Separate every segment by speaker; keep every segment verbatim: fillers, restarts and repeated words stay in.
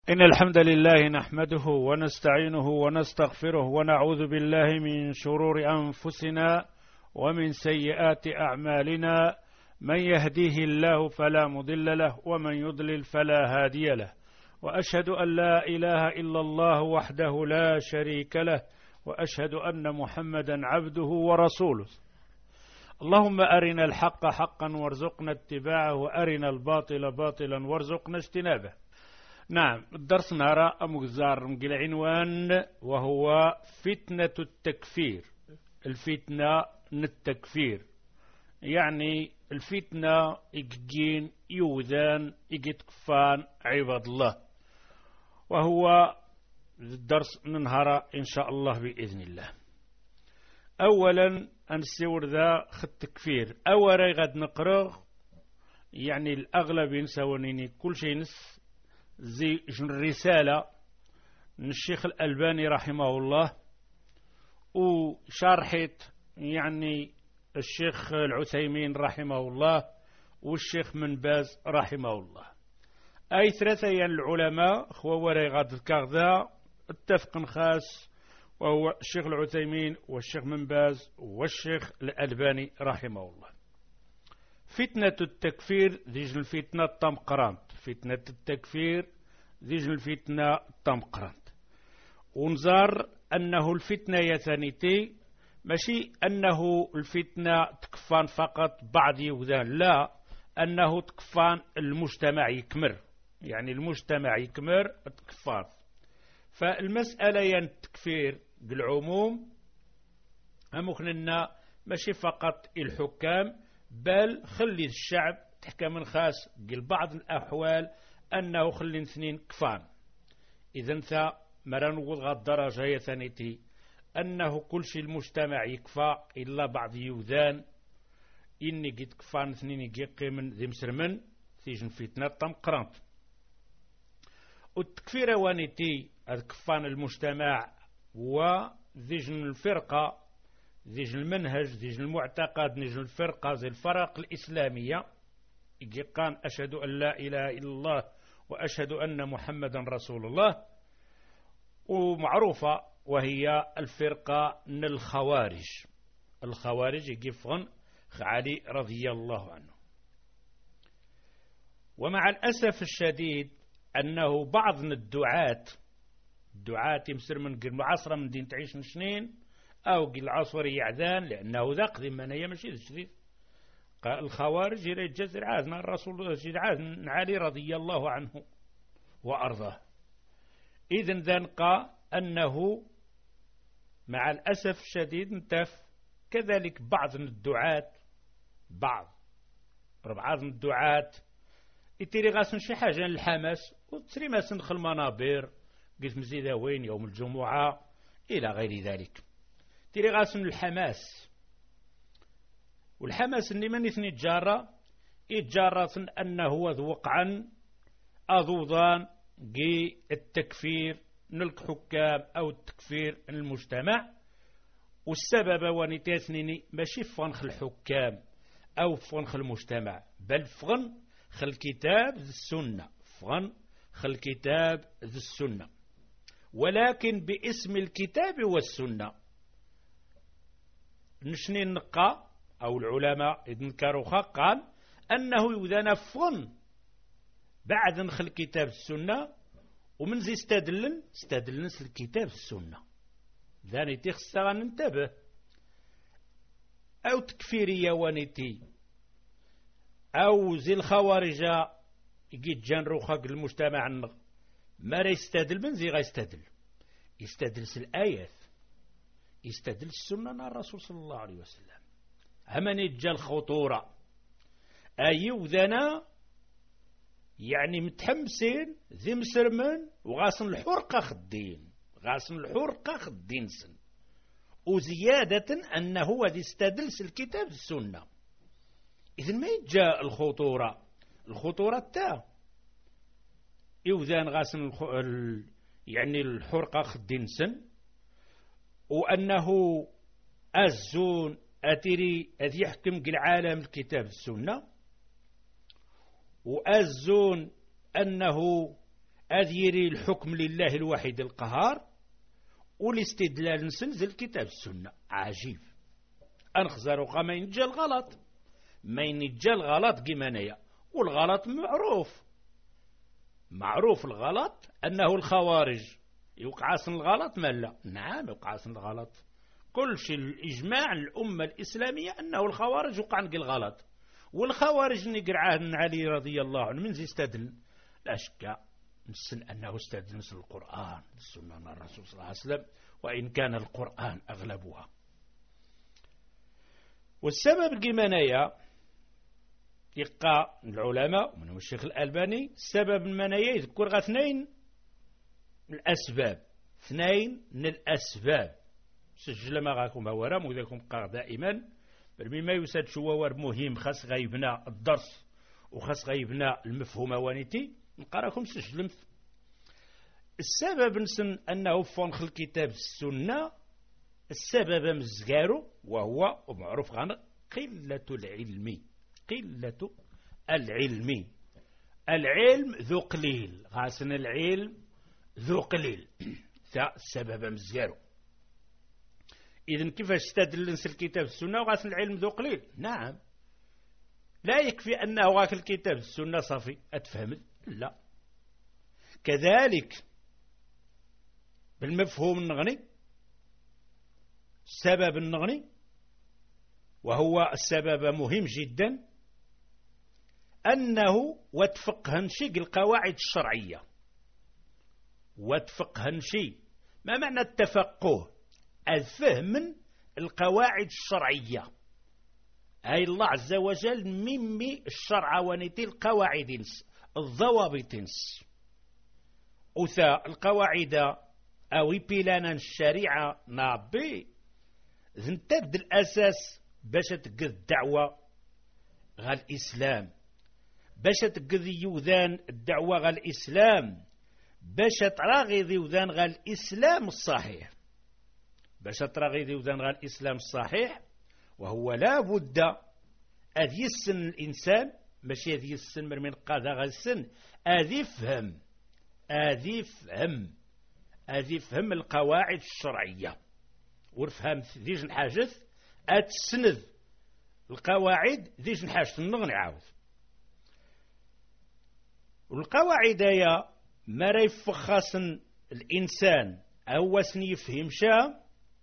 Speaker 1: إن الحمد لله نحمده ونستعينه ونستغفره ونعوذ بالله من شرور أنفسنا ومن سيئات أعمالنا. من يهديه الله فلا مضل له ومن يضلل فلا هادي له، وأشهد أن لا إله إلا الله وحده لا شريك له، وأشهد أن محمدا عبده ورسوله. اللهم أرنا الحق حقا وارزقنا اتباعه، وأرنا الباطل باطلا وارزقنا اجتنابه. نعم، الدرس نرى مجزار مقل عنوان وهو فتنة التكفير. الفتنة التكفير يعني الفتنة إجين يوذان إجت كفان عباد الله، وهو الدرس ننهر إن شاء الله بإذن الله. أولا أنسور ذا خد تكفير أولا غد نقرأ، يعني الأغلب ينسونيني كل شيء نس زي الرسالة من الشيخ الألباني رحمه الله، وشارحت يعني الشيخ العثيمين رحمه الله والشيخ من باز رحمه الله. أي ثلاثة العلماء هو وريغاد الكغذا اتفق خاص، وهو الشيخ العثيمين والشيخ من باز والشيخ الألباني رحمه الله. فتنة التكفير ذيج الفتنة الطمقرانت، فتنة التكفير ذيج الفتنة الطمقرانت. ونزار أنه الفتنة يثانيتي ماشي أنه الفتنة تكفان فقط بعض يوذان، لا، أنه تكفان المجتمع يكمر، يعني المجتمع يكمر تكفان. فالمسألة ين التكفير بالعموم أمخننا ماشي فقط الحكام، بل خلي الشعب تحكى من خاص قل بعض الأحوال أنه خلي اثنين كفان. إذن ثا مرانوض غاد درجة هي ثانيتي أنه كل شيء المجتمع يكفى إلا بعض يوذان إني قد كفان اثنين يقي من ذي مسرمن ثيجن فتنة طمقرانت. والتكفير وانيتي كفان المجتمع وذيجن الفرقة، ذيجن المنهج، ذيجن المعتقد، ذيجن الفرقة زي الفرق الإسلامية يقان أشهد أن لا إله إلا الله وأشهد أن محمدا رسول الله. ومعروفة وهي الفرقة من الخوارج. الخوارج يقفون علي رضي الله عنه. ومع الأسف الشديد أنه بعض من الدعاة الدعاة يمسر من قل معاصرة من دين تعيش سنين أو قل العصر يعذان، لأنه ذا قدم من هي ماشي الشديد. الخوارج يريد جزر عاذنا الرسول عاذن علي رضي الله عنه وأرضاه. إذن ذنقى أنه مع الأسف الشديد انتف كذلك بعض من الدعاة بعض بعض من الدعاة يتيري غاسن شي حاجة للحماس وتسري ما سنخ المنابر قلت مزيدة وين يوم الجمعة إلى غير ذلك. تيري غاسن الحماس، والحماس اللي من اثني تجارة يتجارة أنه وقعا أضوضان قي التكفير من الحكام أو التكفير من المجتمع. والسبب ونتاثنيني ماشي فنخ الحكام أو فنخ المجتمع، بل فن خل الكتاب ذي السنة، فن خل الكتاب ذي السنة، ولكن باسم الكتاب والسنة. نشني النقا أو العلماء يذكروا قال أنه يذان فن بعد نخل الكتاب السنة، ومن زي استدلن استدلن الكتاب السنة ذاني تخصى ننتبه. أو تكفيرية وانيتي أو زي الخوارج يجي جان روخاق المجتمع ما يستدل من زي غيستدل يستدل الآيات، يستدل السنة الرسول صلى الله عليه وسلم. همن يجا الخطورة أيو ذنا يعني متحمسين ذي مسرمن وغاسن الحرقة خدين غاسن الحرقة خدين سن، وزيادة أنه هو ذي استدلس الكتاب السنة. إذن ما يجا الخطورة الخطورة تا يوذان غاسن الخ... ال... يعني الحرقة خدين سن، وأنه الزون أتري أذ يحكم العالم الكتاب السنة، وأزون أنه أذيري الحكم لله الواحد القهار والاستدلال نسنزل كتاب السنة. عجيب أنخزر قام ينجى الغلط ما ينجى الغلط كمانيا، والغلط معروف معروف الغلط أنه الخوارج يوقعسن الغلط ما لا، نعم يوقعسن الغلط كل شيء. الإجماع الأمة الإسلامية أنه الخوارج وقع نقل الغلط، والخوارج نقرعاه من علي رضي الله عنه من زي استدل لا شك نسن أنه استدل نسل القرآن السنة الرسول صلى الله عليه وسلم، وإن كان القرآن أغلبها. والسبب كمانيا يقع العلماء ومنهم الشيخ الألباني السبب المنايا يذكر غا اثنين من الأسباب، اثنين من الأسباب سجل ما غاكم هورا وذاكم قاع دائما بما يساد شوار مهم خاص غيبنا الدرس وخاص غيبنا المفهوم وانيتي نقراكم سجل. السبب نسن أنه فونخ الكتاب السنة السبب مزقارو وهو معروف غانا قلة العلم، قلة العلم. العلم ذو قليل غاسن العلم ذو قليل ذا السبب مزقارو. إذن كيفاش استدل نسل الكتاب السنة وغاسن العلم ذو قليل؟ نعم لا يكفي أنه غاك الكتاب السنة صافي أتفهم، لا كذلك بالمفهوم النغني السبب النغني وهو السبب مهم جدا أنه وتفقهن شيء القواعد الشرعية. وتفقهن شيء ما معنى التفقه؟ الفهم القواعد الشرعية، أي الله عز وجل ممي الشرع ونتي القواعد الضوابط أثا القواعد أو بلانا الشريعة نابي ذنتبد الأساس باش تقذ الدعوة غا الإسلام، باش تقذ يوذان الدعوة غا الإسلام، باش تراغي ذيوذان غا الإسلام الصحيح، باش تراغي ذيوذان غا الإسلام الصحيح. وهو لا بد أذ يسن الإنسان ماشي أذ يسن من قادة غا السن أذ يفهم أذ يفهم أذ يفهم القواعد الشرعية ورفهم ذيج نحاجث أتسند القواعد ذيج نحاجث النغني عاوز. والقواعد يا ما ريف خاصن الإنسان أو سن يفهم شا،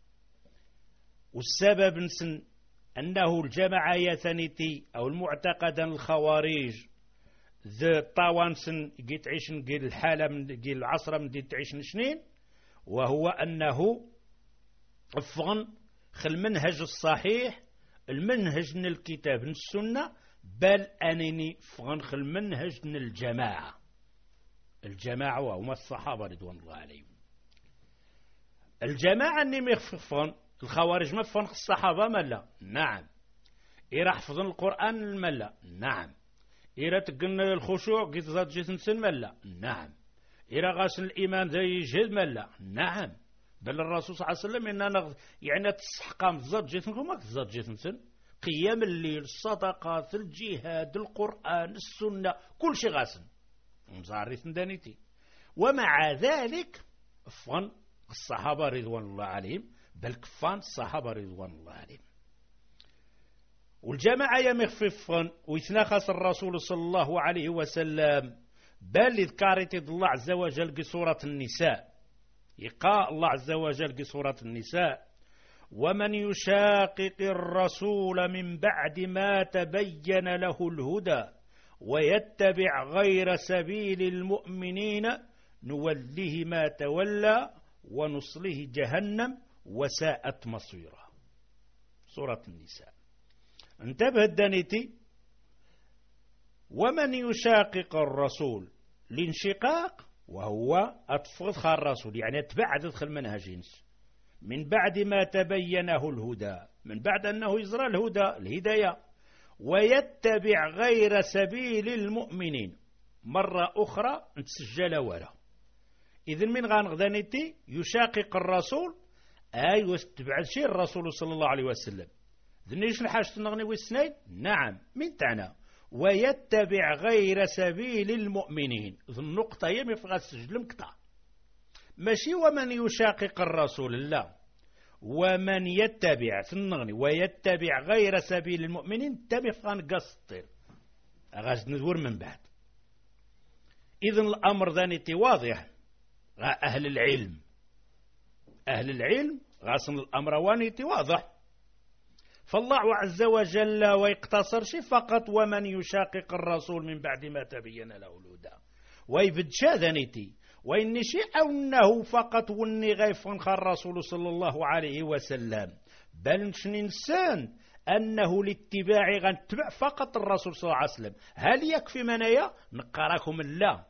Speaker 1: والسبب نسن أنه الجماعة يثنيتي أو المعتقد الخوارج ذا طاوانسن جيت عيشن جيل الحالة من جيل العصر من جيت عيشن شنين، وهو أنه فغن خل المنهج الصحيح المنهج من الكتاب من السنة، بل أنني فغن خل المنهج من الجماعة الجماعة وهم الصحابة رضوان الله عليهم. الجماعة أني مخففون الخوارج ما فون الصحابة ملا، نعم. إيرا حفظن القرآن الملا، نعم. إيرا تقن الخشوع قيت زاد جيثن سن ملا، نعم. إيرا غاسن الإيمان ذا يجهد ملا، نعم. بل الرسول صلى الله عليه وسلم إننا يعني تستحقام زاد جيثن كما زاد جيثن سن قيام الليل الصدقات الجهاد القرآن السنة كل شيء غاسن مزاريث دانيتي. ومع ذلك فون الصحابة رضوان الله عليهم، بل كفان الصحابة رضوان الله عليهم. والجماعة يمخففون ويتناخص الرسول صلى الله عليه وسلم، بل ذكرت الله عز وجل قصورة النساء، يقاء الله عز وجل قصورة النساء: ومن يشاقق الرسول من بعد ما تبين له الهدى ويتبع غير سبيل المؤمنين نوله ما تولى ونصله جهنم وساءت مصيره. سورة النساء. انتبه الدانيتي: ومن يشاقق الرسول، الانشقاق وهو أتفضخ الرسول يعني اتبعد ادخل منهج من بعد ما تبينه الهدى، من بعد أنه يزرى الهدى الهداية، ويتبع غير سبيل المؤمنين مرة أخرى نتسجل ولا. إذن من غانغدانيتي يشاقق الرسول أي واتبع شيء الرسول صلى الله عليه وسلم. ذنيش الحاجة نغني والسنين، نعم من تعنى ويتبع غير سبيل المؤمنين. ذو النقطة هي مفغى السجل مقطع، ماشي ومن يشاقق الرسول، لا، ومن يتبع ثنغني ويتبع غير سبيل المؤمنين تمفغى نقصطر غاز ندور من بعد. إذن الأمر ذانيتي واضح. أهل العلم أهل العلم غاصن الأمر وانيتي واضح. فالله عز وجل ويقتصر شي فقط ومن يشاقق الرسول من بعد ما تبين له الهدى ويبد شاذنيتي وإن شيء أنه فقط وني غيفن الرسول صلى الله عليه وسلم، بل نشني نسان أنه لاتباع غنتبع فقط الرسول صلى الله عليه وسلم. هل يكفي منايا نقراكم؟ لا،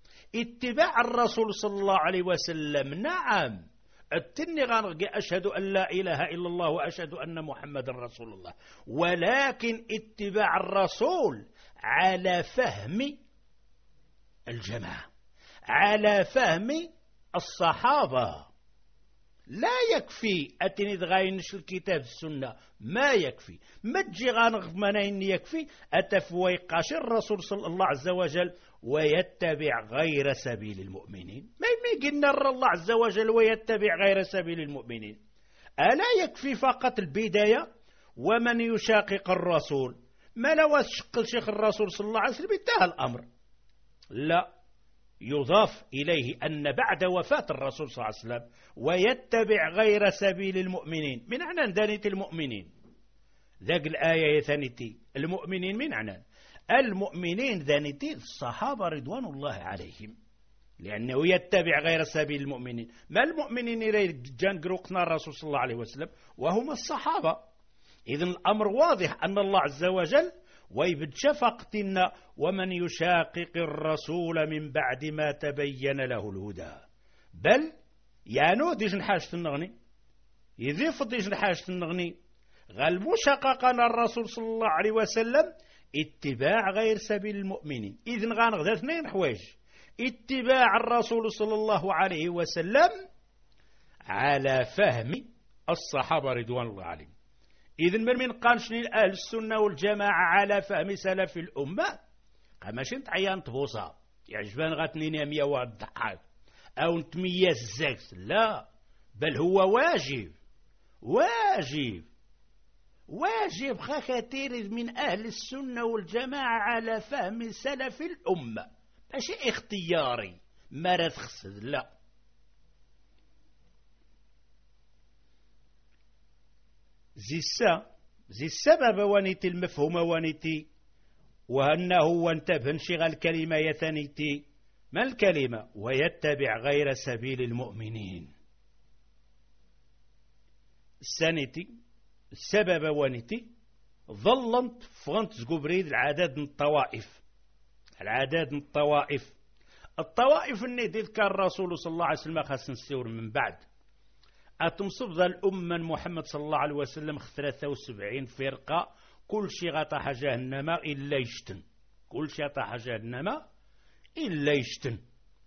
Speaker 1: اتباع الرسول صلى الله عليه وسلم نعم، التني غنغي أشهد أن لا إله إلا الله وأشهد أن محمد رسول الله، ولكن اتباع الرسول على فهم الجماعة، على فهم الصحابة. لا يكفي أتني غاينش الكتاب السنة، ما يكفي. ما تجي غانغمانين يكفي أتفوي قاشر الرسول صلى الله عز وجل ويتبع غير سبيل المؤمنين. ما يقولنا الله عز وجل ويتبع غير سبيل المؤمنين. ألا يكفي فقط البداية ومن يشاقق الرسول؟ ما لو شق شيخ الرسول صلى الله عليه وسلم انتهى الأمر. لا، يضاف إليه أن بعد وفاة الرسول صلى الله عليه وسلم ويتبع غير سبيل المؤمنين. من عنان دانيت المؤمنين ذاك الآية ثانيتي المؤمنين من عنان المؤمنين ذانيتي الصحابة رضوان الله عليهم، لأنه يتبع غير سبيل المؤمنين. ما المؤمنين جان قروقنا الرسول صلى الله عليه وسلم وهم الصحابة. إذن الأمر واضح أن الله عز وجل ويبد شفقتنا ومن يشاقق الرسول من بعد ما تبين له الهدى. بل يانو ديش نحاجة النغني يضيف ديش نحاجة النغني غال مشاققنا الرسول صلى الله عليه وسلم اتباع غير سبيل المؤمنين. إذن غانغذا اثنين حوايج: اتباع الرسول صلى الله عليه وسلم على فهم الصحابة رضوان الله عليهم. إذن من من قانشني أهل السنة والجماعة على فهم سلف الأمة ماشي نتعيان تبوصا يعجبان غاتنين يا مية والضحاك أو نتميز الزكس، لا، بل هو واجب واجب واجب كثير من أهل السنة والجماعة على فهم سلف الأمة، ماشي اختياري مرض خصد، لا. زي السا زي السبب وانيتي المفهوم وانيتي وأنه وانتبه انشغل الكلمة يثنيتي ما الكلمة ويتبع غير سبيل المؤمنين. السانيتي السبب وانيتي ظلمت فغنت زقبريد العدد من الطوائف العدد من الطوائف الطوائف اللي تذكر الرسول صلى الله عليه وسلم خاص نسيور من بعد أتمصب ذا الأمة محمد صلى الله عليه وسلم ثلاثة وسبعين فرقة كل شيء غطاها جهنم إلا يشتن، كل شيء غطاها جهنم إلا يشتن.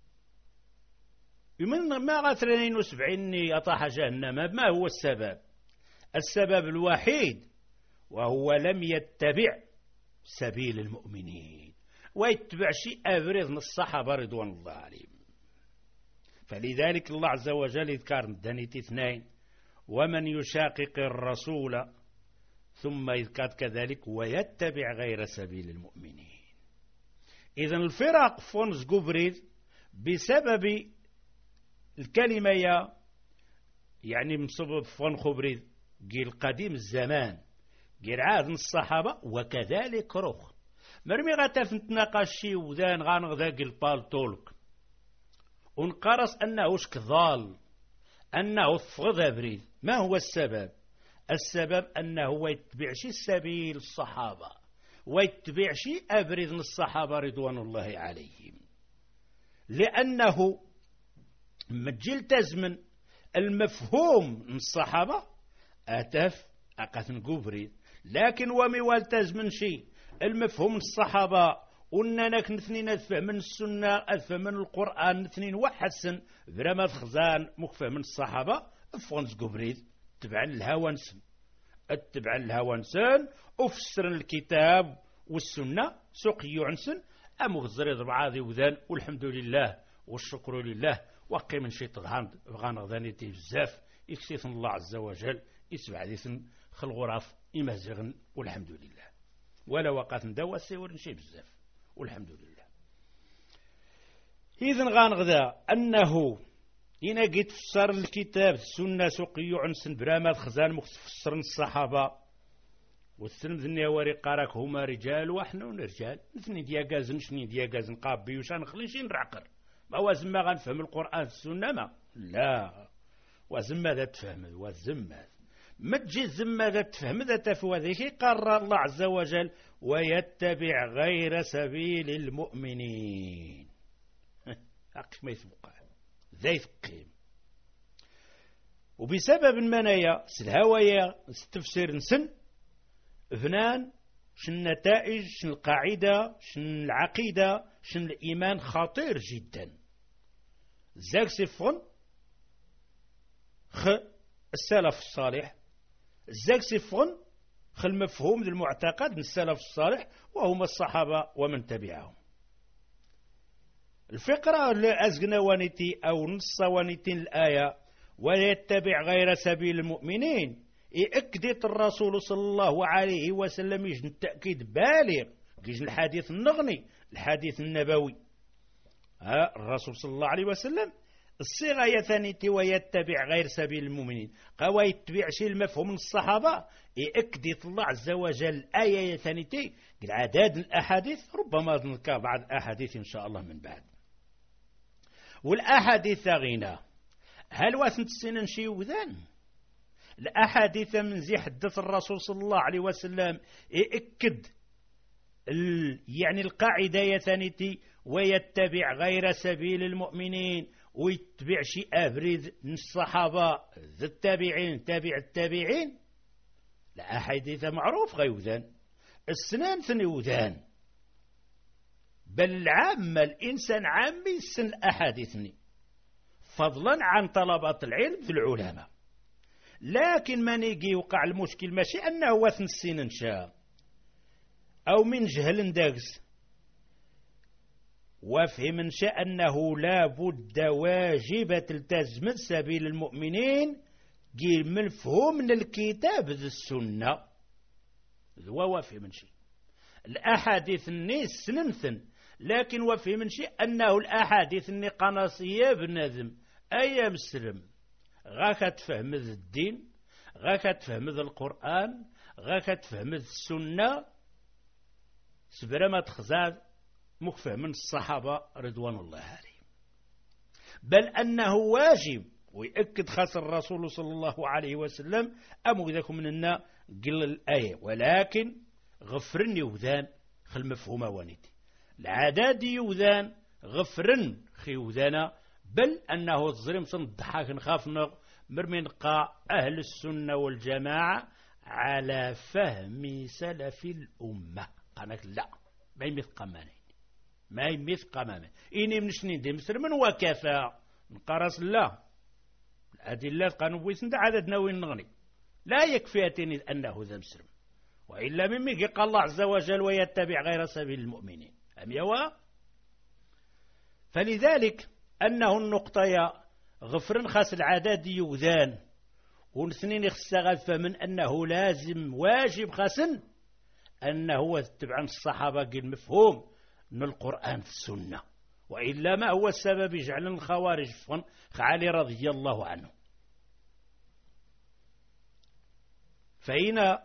Speaker 1: من ما غاثرين وسبعين غطاها جهنم ما هو السبب؟ السبب الوحيد وهو لم يتبع سبيل المؤمنين ويتبع شيء أبرز من الصحابة رضوان الله عليهم. فلذلك الله عز وجل يذكر دانيت اثنين: ومن يشاقق الرسول ثم يذكر كذلك ويتبع غير سبيل المؤمنين. إذن الفرق فونس قبريد بسبب الكلمة يا يعني بسبب فون خبريد قيل قديم الزمان قيل عاد الصحابة وكذلك رخ مرمي غتف نتناقشي وذان غانغ ذاك البالتولك ونقرص أنه كضال أنه فغذ بريد. ما هو السبب؟ السبب أنه يتبع شي سبيل الصحابة ويتبع شي أبرز من الصحابة رضوان الله عليهم، لأنه مجل تزمن المفهوم من الصحابة أتف أقثن قبريد، لكن ومي والتزمن شي المفهوم من الصحابة ونناك نثنين أدفع من السنة أدفع من القرآن نثنين واحد سن برماد خزان مكفى من الصحابة أفغنس قبريد تبع الهوى نسن اتبع الهوى نسن أفسر الكتاب والسنة سقي عنسن أمغزر ربعة ذي وذان والحمد لله والشكر لله وقي من شي تغاند غانغذاني تي بزاف يكسيث الله عز وجل يسبع ذيثن خلغراف إمازغن والحمد لله ولا وقات ندوى سيور شي بزاف والحمد لله. إذن غانغذا أنه إنا قيت فسر الكتاب السنة سقي عنسن برامات خزان مختصر الصحابة والسلم ذنيا وري قارك هما رجال وحنا رجال مثني دياغازن شني دياغازن قابي وشان خليشين نعقر ما وازم ما غنفهم القرآن السنة ما لا وازم ماذا تفهم وازم ما تجي زم ماذا تفهم ذا تفوى ذيك قرر الله عز وجل ويتبع غير سبيل المؤمنين حق ما يثبقى ذا يثقيم وبسبب المنايا سلهوايا استفسير نسن فنان شن النتائج شن القاعدة شن العقيدة شن الإيمان خطير جدا زاك سيفون خ السلف الصالح زاك سيفون خ المفهوم المعتقد من السلف الصالح وهم الصحابة ومن تبعهم. الفقرة اللي أزقنا وانيتي أو نص وانيتين الآية ويتبع غير سبيل المؤمنين يأكدت الرسول صلى الله عليه وسلم يجن التأكيد بالغ يجن الحديث النغني الحديث النبوي ها الرسول صلى الله عليه وسلم الصيغة يثانيتي ويتبع غير سبيل المؤمنين قوى يتبع شيء المفهوم من الصحابة يأكدت الله عز وجل الآية يثانيتي عدد الأحاديث ربما نذكر بعض الأحاديث إن شاء الله من بعد. والأحاديث غينا هل وثنت السنن شي وذان الأحاديث من زي حدث الرسول صلى الله عليه وسلم يأكد يعني القاعدة يثانيتي ويتبع غير سبيل المؤمنين ويتبع شيء أبرز من الصحابة ذي التابعين تابع التابعين الأحاديث معروف غيوذان السنان ثنيوذان بل العامة الإنسان عامي السن الأحاديثني فضلا عن طلبة العلم في العلماء. لكن من يجي يوقع المشكل ماشي أنه وثن السنن شاء أو من جهل داكس وفهم شاء أنه لا بد واجبة تلتزم سبيل المؤمنين جي مفهوم من الكتاب ذي السنة هو وفهم شيء الأحاديث النيس سننثن لكن وفهم شيء أنه الأحاديث الني قناصية بنذم أي مسلم غاك تفهم الدين غاك تفهم القرآن غاك تفهم السنة سبرا ما تخزاد مكفه من الصحابة رضوان الله عليهم بل أنه واجب ويأكد خاص الرسول صلى الله عليه وسلم أمو ذاكم مننا قل الآية ولكن غفرن يوذان خل مفهوم وانيتي العداد يوذان غفرن خيوذانا بل أنه الظلم صندحاك نخاف مرمين قا أهل السنة والجماعة على فهم سلف الأمة قالك لا ما يمث قمانين ما يمث قمانين إني من شنين دي مصر من وكفى نقرص الله الأدلة قانوا بويسند عدد نوين نغني لا يكفي أتني أنه ذا مسلم وإلا مما قال الله عز وجل ويتبع غير سبيل المؤمنين أم يوا فلذلك أنه النقطة يا غفرن خاص العدد يوذان ونثنين يخصغل فمن أنه لازم واجب خاصن أنه يتبع الصحابة قل مفهوم من القرآن في السنة وإلا ما هو السبب يجعل الخوارج فن علي رضي الله عنه فإن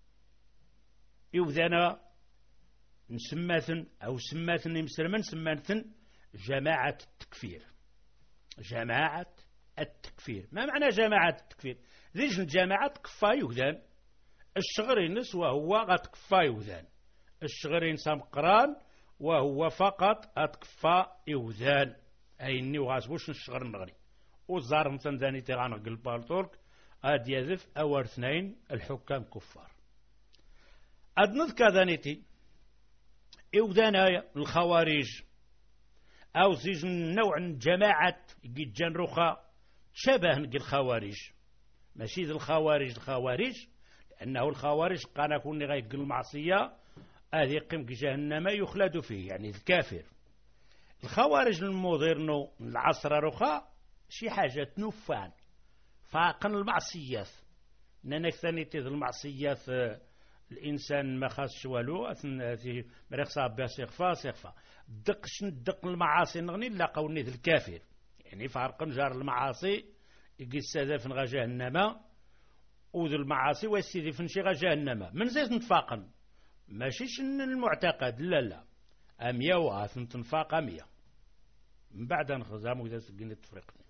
Speaker 1: يوذنا نسماثن أو سماثن مسلما سماثن جماعة التكفير جماعة التكفير ما معنى جماعة التكفير ذيش الجماعة تكفى يوذان الشغرين وهو غتكفى يوذان الشغرين سمقران وهو فقط أتكفى يوذان أي إني وغاسبوش الشغر النغري وزار مثلا ذاني تغانا قلبال ترك أد يذف أو اثنين الحكام كفار أد نذكر ذانيتي يوذان الخوارج أو زيج نوع جماعة قد جنرخة شبه الخوارج ماشي ذي الخوارج الخوارج لأنه الخوارج قانا كوني غيقل المعصية هذه قم جهنم يخلد فيه، يعني الكافر. الخوارج المودرنو العصر رخا شي حاجة تنفان فاقن المعصيات، نانك ثاني تيذ المعصيات الإنسان ما خاصش والو في مريخ صاب باس يخفى سيخفى دقش ندق المعاصي نغني لا قوني ذي الكافر، يعني فارق جار المعاصي يقيس هذا فين غا جهنم وذو المعاصي ويسيدي فين شي غا جهنم من زيت نتفاقن ماشيش المعتقد لا لا أمية وغاث نتنفاق أمية من بعد نخزام وإذا سقين تفرقني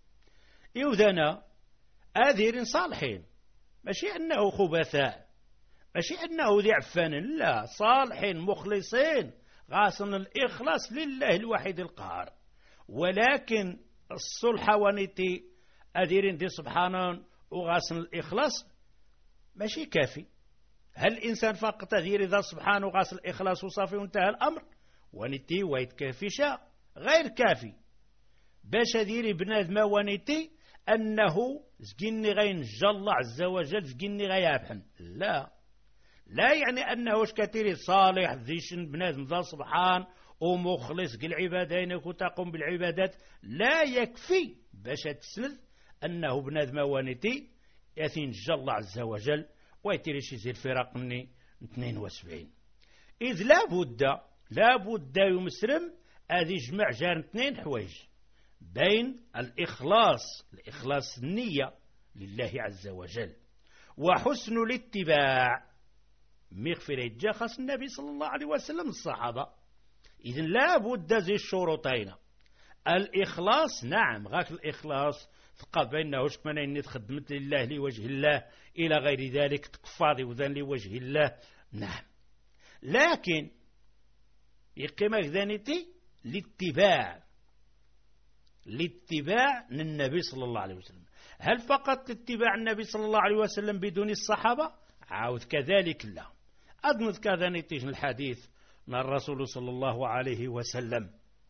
Speaker 1: إيوذانا آذير صالحين، ماشي أنه خبثاء، ماشي أنه ذي عفان، لا صالحين مخلصين غاصن الإخلاص لله الواحد القهار. ولكن الصلح ونتي أذيرين دي سبحانه وغاصن الإخلاص ماشي كافي. هل الإنسان فقط أذير ذا سبحانه وغاصن الإخلاص وصافي وانتهى الأمر؟ ونتي ويتكافي شاء غير كافي باش أذيري بنادم ونتي أنه زكيني غينجى الله عز وجل زكيني غيابحن، لا لا يعني أنه كثير صالح ذيشن بنادم ذا سبحان ومخلص قل عبادينك وتقوم بالعبادات، لا يكفي باش تسند أنه بنادم وانتي يثنجى الله عز وجل ويتريش يزيد فرق مني اثنين وسبعين. إذ لا بد لا بد يمسرم هذه جمع جار اثنين حوايج بين الإخلاص الإخلاص النية لله عز وجل وحسن الاتباع مغفر يجا خاص النبي صلى الله عليه وسلم الصحابة. إذن لا بد زي الشروطين الإخلاص، نعم غاك الإخلاص تقال بأنه شكما إني تخدمت لله لوجه الله إلى غير ذلك تكفاضي وذن لوجه الله، نعم، لكن يقيم ذانيتي الاتباع الاتباع للنبي صلى الله عليه وسلم. هل فقط اتباع النبي صلى الله عليه وسلم بدون الصحابة؟ عاود كذلك لا. أظن كذا نتيجة الحديث من الرسول صلى الله عليه وسلم.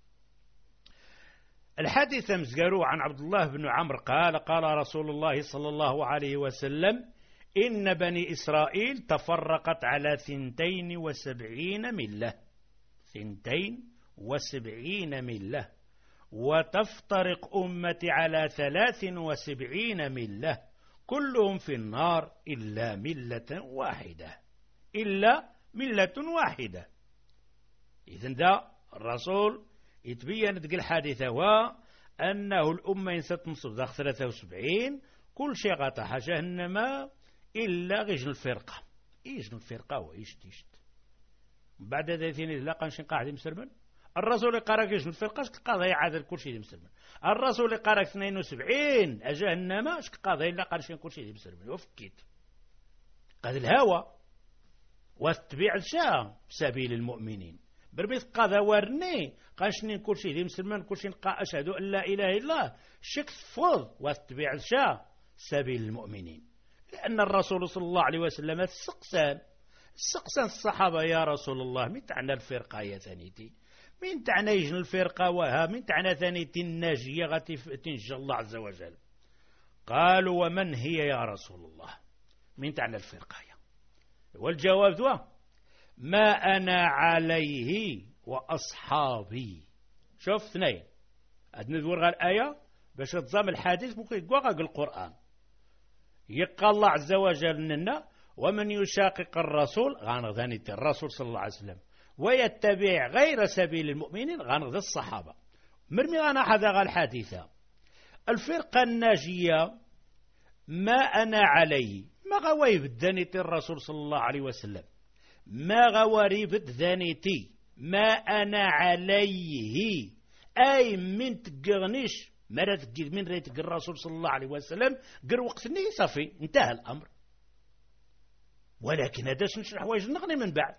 Speaker 1: الحديث مزقروا عن عبد الله بن عمرو قال قال رسول الله صلى الله عليه وسلم إن بني إسرائيل تفرقت على ثنتين وسبعين ملة ثنتين وسبعين ملة وتفترق أمتي على ثلاث وسبعين ملة كلهم في النار إلا ملة واحدة إلا ملة واحدة. إذن ذا الرسول يتبين تقل حادثة وأنه الأمة ستنصب ذا ثلاثة وسبعين كل شيء غطاها جهنم إلا غيجن الفرقة إيجن الفرقة وإيش تيشت بعد ذاتين إذا لقى نشين قاعد مسلمان الرسول قرأ غيجن الفرقة شك قاضي عادل كل شيء مسلمان الرسول قرأ اثنين وسبعين أجهنم شك قاضي إلا قرشين كل شيء مسلمان وفكيت قاد الهوى واتبع الشام سبيل المؤمنين بربيت قاذا ورني قاشنين كل شيء دي مسلمان كل شيء قا أشهد أن لا إله إلا الله شك فض واتبع الشام سبيل المؤمنين. لأن الرسول صلى الله عليه وسلم السقسان السقسان الصحابة يا رسول الله من تعنى الفرقة يا ثانيتي من تعنى يجن الفرقة وها من تعنى ثانيتي الناجية غتي تنجى الله عز وجل. قالوا ومن هي يا رسول الله من تعنى الفرقة يا والجواب دوا ما أنا عليه وأصحابي. شوف اثنين أدنى ذور الآية باش تزام الحديث ممكن يقوى القرآن يقال الله عز وجل لنا ومن يشاقق الرسول غانغ الرسول صلى الله عليه وسلم ويتبع غير سبيل المؤمنين غانغ الصحابة مرمي أنا حذا الحديثة الفرقة الناجية ما أنا عليه ما غوي بدانيتي الرسول صلى الله عليه وسلم ما غواري بدانيتي ما أنا عليه أي من تقغنيش مرة تقل من ريتك الرسول صلى الله عليه وسلم قر وقت صافي انتهى الأمر. ولكن هذا شنش الحوايج نغني من بعد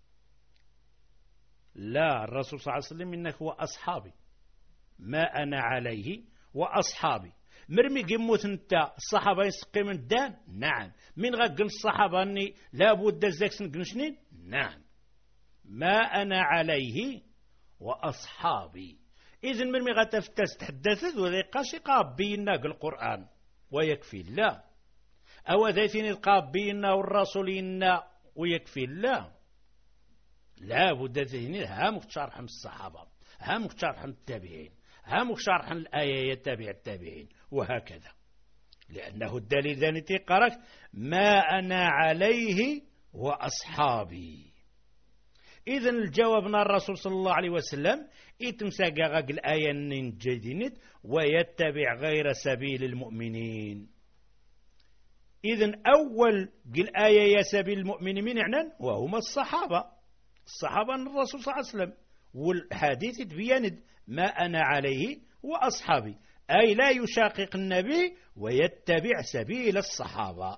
Speaker 1: لا الرسول صلى الله عليه وسلم إنك هو أصحابي ما أنا عليه وأصحابي مرمي قموت انت الصحابة يسقي من الدان نعم من غقن الصحابة أني لابد الزاكس نقنشنين نعم ما أنا عليه وأصحابي. إذن مرمي غتفتس تحدثت وذي قاشي قابينا القرآن ويكفي الله أو ذاتين قابينا والرسولين ويكفي الله. لا بد ذهني هم شرح من الصحابة، هم شرح من التابعين، هم شرح من الآية تابع التابعين، وهكذا. لأنه الدليل ذانتي قرأت ما أنا عليه وأصحابي. إذن الجوابنا الرسول صلى الله عليه وسلم إتمساق غاق الآية الجديدة ويتبع غير سبيل المؤمنين. إذن أول قل آية يا سبيل المؤمنين من يعنى وهم الصحابة، الصحابة الرسول صلى الله عليه وسلم، والحديث تبين ما أنا عليه وأصحابي، أي لا يشاقق النبي ويتبع سبيل الصحابة.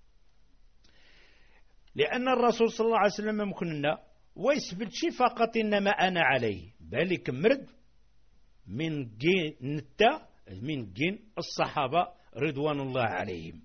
Speaker 1: لأن الرسول صلى الله عليه وسلم ممكننا ويثبت شي فقط إنما أنا عليه، بل يكمرد من جين نتا من جين الصحابة رضوان الله عليهم.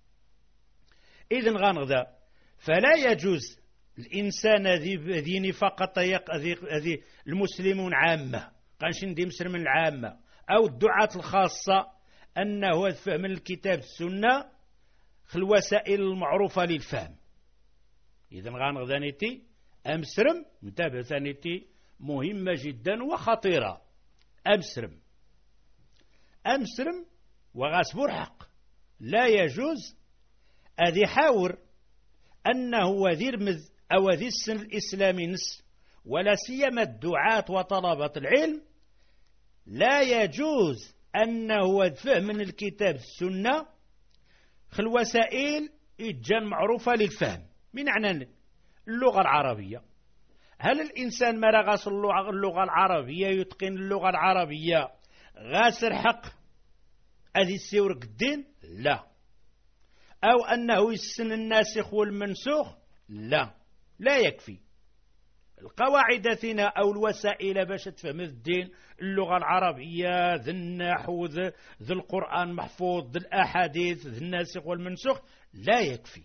Speaker 1: إذن غنغذا فلا يجوز الإنسان ذي فقط ذي المسلمون عامة قانش ندي مسلم العامة أو الدعاة الخاصة أنه فهم الكتاب السنة الوسائل المعروفة للفهم. إذن غنغذا نيتي أمسرم انتبه ثانيتي مهمة جدا وخطيرة. أمسرم أمسرم وغاسبور حق لا يجوز أذي حاور أنه وذي رمز أو ذي السن الإسلامي نس، ولا سيما الدعاة وطلبة العلم لا يجوز أنه فهم من الكتاب السنة الوسائل إجان معروفة للفهم. من معنى اللغة العربية؟ هل الإنسان ما غاس اللغة العربية يتقن اللغة العربية غاسر حق أذي السورق الدين؟ لا. أو أنه يسن الناسخ والمنسوخ؟ لا، لا يكفي. القواعد ثنا أو الوسائل باش تفهم الدين، اللغة العربية، ذي النحو، ذي القرآن محفوظ، ذي الأحاديث، ذي الناسخ والمنسوخ، لا يكفي.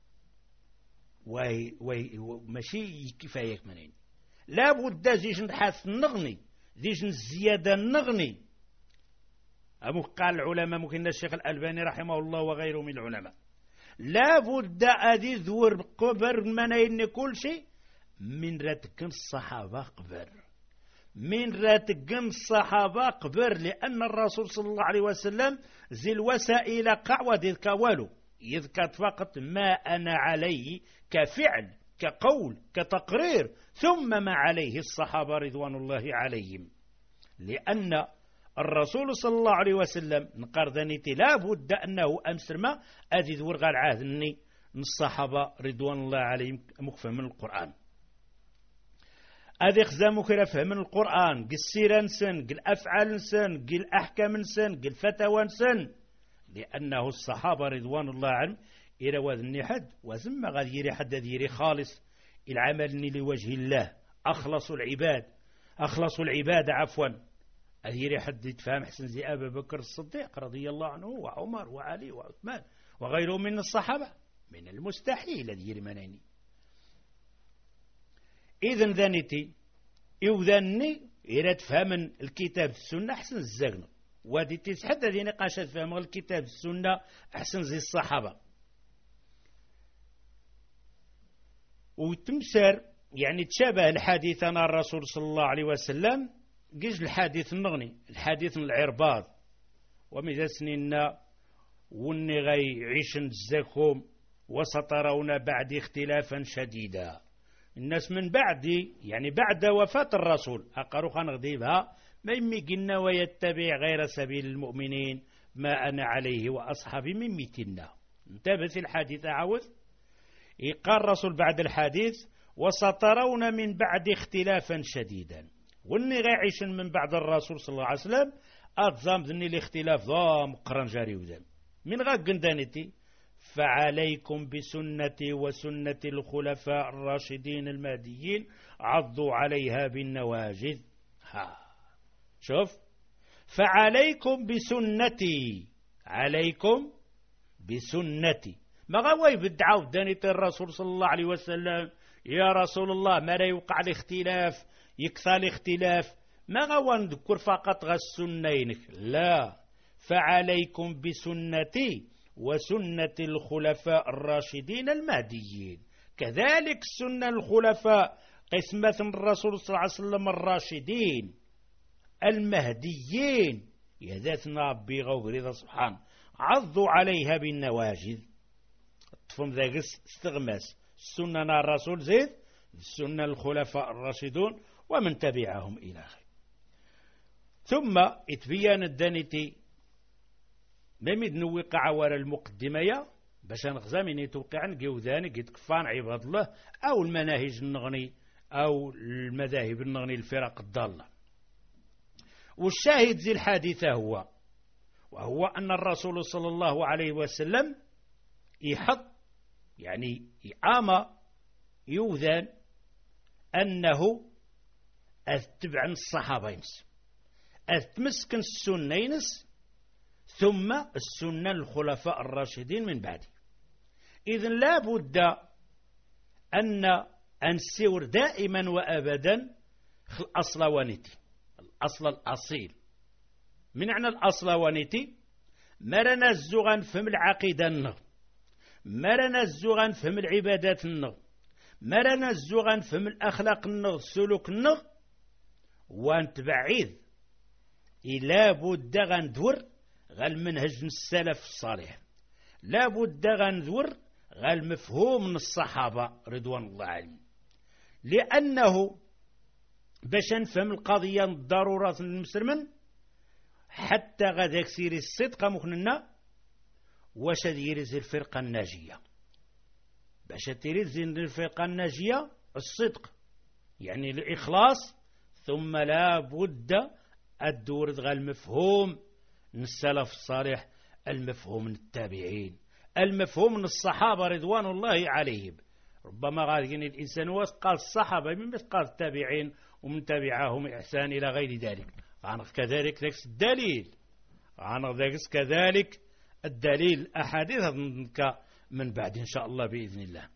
Speaker 1: وي وي ماشي كفاية منين، لا بد زيج نحاس نغني زيج الزيادة نغني. أمو قال العلماء ممكن الشيخ الألباني رحمه الله وغيره من العلماء لا بد أدي ذور قبر منين كل شيء من راتكن الصحابة قبر، من راتكن الصحابة قبر، لأن الرسول صلى الله عليه وسلم زي الوسائل قعوة ذي كوالو يذكر فقط ما أنا عليه كفعل كقول كتقرير، ثم ما عليه الصحابة رضوان الله عليهم. لأن الرسول صلى الله عليه وسلم نقردنيتي لا بد أنه أمسرما أدي ذور غال عاهدني الصحابة رضوان الله عليهم مخفى من القرآن. أذي خزامو كرا فهم من القرآن قل السيرة نسن قل أفعال نسن قل أحكام نسن قل فتوى نسن، لأنه الصحابة رضوان الله عنهم إلى وذني حد وزم غادي يري حد يري خالص العمل لوجه الله، أخلصوا العباد أخلصوا العبادة عفوا أذيري حد يتفهم حسن زي أبا بكر الصديق رضي الله عنه وعمر وعلي وعثمان وغيرهم من الصحابة، من المستحيل أذيري مناني. إذن ذنتي إذني إذا تفهم الكتاب السنة أحسن الزغن، ودي تسحد ذي نقاشة تفهم الكتاب السنة أحسن زي الصحابة. وتمسر يعني تشابه الحديث عن الرسول صلى الله عليه وسلم قيش الحديث النغني الحديث العرباض ومذا سننا وني غي عيش الزكوم وسترون بعد اختلافا شديدا. الناس من بعد يعني بعد وفاة الرسول أقروا خنغديبها ما يمي قلنا ويتبع غير سبيل المؤمنين ما أنا عليه وأصحابي من ميتنا. انتبه في الحديث عاوذ قال الرسول بعد الحديث وسترون من بعد اختلافا شديدا، وني غيعيش من بعد الرسول صلى الله عليه وسلم أتزام ذني الاختلاف ضام قرن جاري وذم من غاق قندانتي فعليكم بسنتي وسنة الخلفاء الراشدين المهديين عضوا عليها بالنواجذ. ها شوف فعليكم بسنتي، عليكم بسنتي ما غوي بالدعوة دانيت الرسول صلى الله عليه وسلم يا رسول الله ما لا يوقع الاختلاف يكثر الاختلاف ما غوى نذكر فقط غسنينك، لا فعليكم بسنتي وسنة الخلفاء الراشدين المهديين، كذلك سنة الخلفاء قسمة الرسول صلى الله عليه وسلم الراشدين المهديين يذاتنا ربي غوغري سبحانه عضوا عليها بالنواجذ تفهم ذاك استغماس السنة الرسول زيد السنة الخلفاء الراشدون ومن تبعهم إلى آخره. ثم اتبيان الدانتي ممد نوقع ورا المقدمة باش نغزامين توقع نقيوذان قد كفان عباد الله أو المناهج النغني أو المذاهب النغني الفرق الضالة. والشاهد ذي الحادثة هو وهو أن الرسول صلى الله عليه وسلم يحط يعني إعامة يوذان أنه أتبع الصحابة يمس أتمسكن السنة ينس ثم السنة الخلفاء الراشدين من بعده. إذن لا بد أن نسير دائما وأبدا الأصل ونتي الأصل الأصيل. من معنى الأصل ونتي مرنا الزغن فهم العقيدة النغ مرنا الزغن فهم العبادات النغ مرنا الزغن فهم الأخلاق النغ السلوك النغ وانتبعيد إلا بد غندور غال منهج السلف الصالح لا بد غندور غال مفهوم من الصحابة رضوان الله عليهم. لأنه باش نفهم القضية الضرورة المسلمين حتى غادي يكسير الصدق مخننا واش يرز الفرقة الناجية باش ترز الفرقة الناجية الصدق يعني الإخلاص. ثم لا بد الدور غا المفهوم من السلف الصالح المفهوم من التابعين المفهوم من الصحابة رضوان الله عليهم. ربما قال الإنسان واش قال الصحابة من قال التابعين ومن تبعهم إحسان إلى غير ذلك. غانغ كذلك ذاك الدليل غانغ ذاك كذلك الدليل أحاديث من بعد إن شاء الله بإذن الله.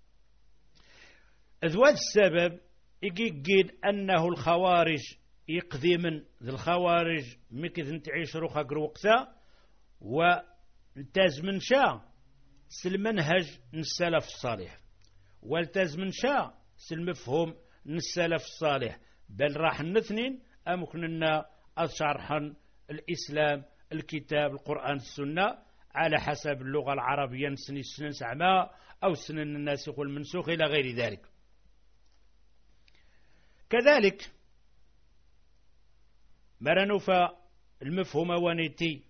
Speaker 1: ذوات السبب يقيد أنه الخوارج يقضي من ذي الخوارج مكذن تعيش روخا قروقتا والتاز من شاء سلمنهج السلف الصالح والتاز من شاء سلمفهم السلف الصالح. بل راح نثنين أمكننا أشرحا الإسلام الكتاب القرآن السنة على حسب اللغة العربية سنة سنة سعماء أو سنة الناسخ والمنسوخ إلى غير ذلك. كذلك مرنوفا المفهوم ونيتي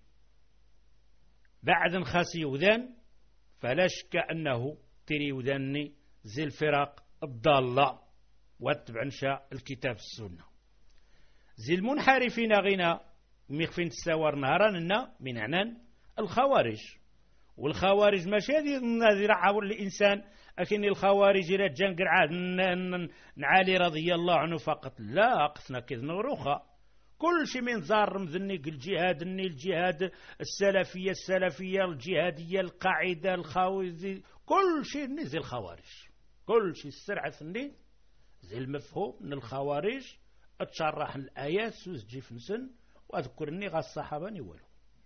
Speaker 1: بعد خاسي وذان فلا شك أنه تري وذاني زي الفرق الضالة واتبع نشاء الكتاب السنة زي المنحرفين غنى مخفين تساور نهارا من عنان الخوارج. والخوارج ماشي هذه رعاو الإنسان أكن الخوارج رجان قرعاد نعالي رضي الله عنه فقط لا قثنا كذ نغروخا كل شيء من زار مذني الجهاد الني الجهاد السلفية السلفية الجهادية القاعدة الخاوزي كل شيء نزل الخوارج كل شيء السرعة ثني زي المفهوم من الخوارج اتشرح الآيات سوز جيفنسن واذكرني غا الصحابة نولو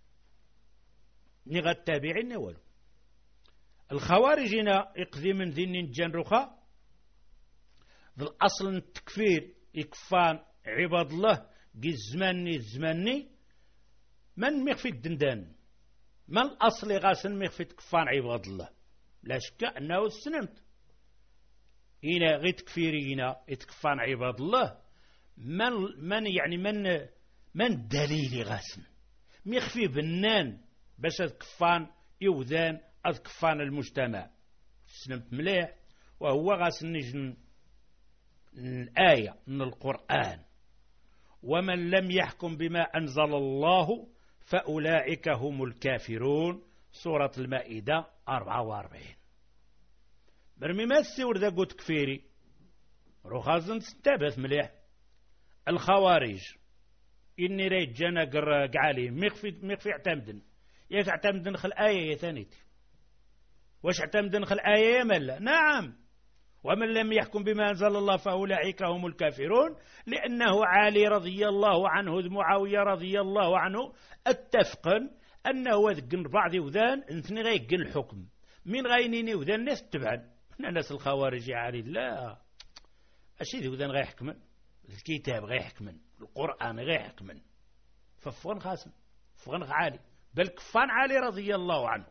Speaker 1: نغا التابعين نولو. الخوارجنا يقضي من ذين جنرخا ذي الأصل التكفير يكفان عباد الله قي الزماني الزماني من مخفي الدندان من الأصل غاسن مخفي تكفان عباد الله لا شك أنه السنمت هنا غير تكفيرينا يتكفان عباد الله من من يعني من من الدليل غاسن مخفي بنان باش تكفان يوذان أذكفان المجتمع سنمت مليح وهو غاسن نجن الآية من القرآن ومن لم يحكم بما أنزل الله فأولئك هم الكافرون سورة المائدة أربعة وأربعين. برمي ما السور ذا قد كفيري روخازن ستابث مليح الخوارج إني ريت جانا قعالي مخفي مخفي اعتمدن ياك اعتمدن خل آية يا ثانيتي واش اعتمدن خل آية يا ملا نعم ومن لم يحكم بما أنزل الله فأولئك هم الكافرون لأنه علي رضي الله عنه معاوية رضي الله عنه اتفقا أنه ذقن بعض وذان انثني غيقن الحكم من غينيني وذان ناس تبعا ناس الخوارج يا علي لا أشي ذي وذن غير حكمن الكتاب غير حكمن القرآن غير حكمن ففغن خاسم فغن عالي بل كفان علي رضي الله عنه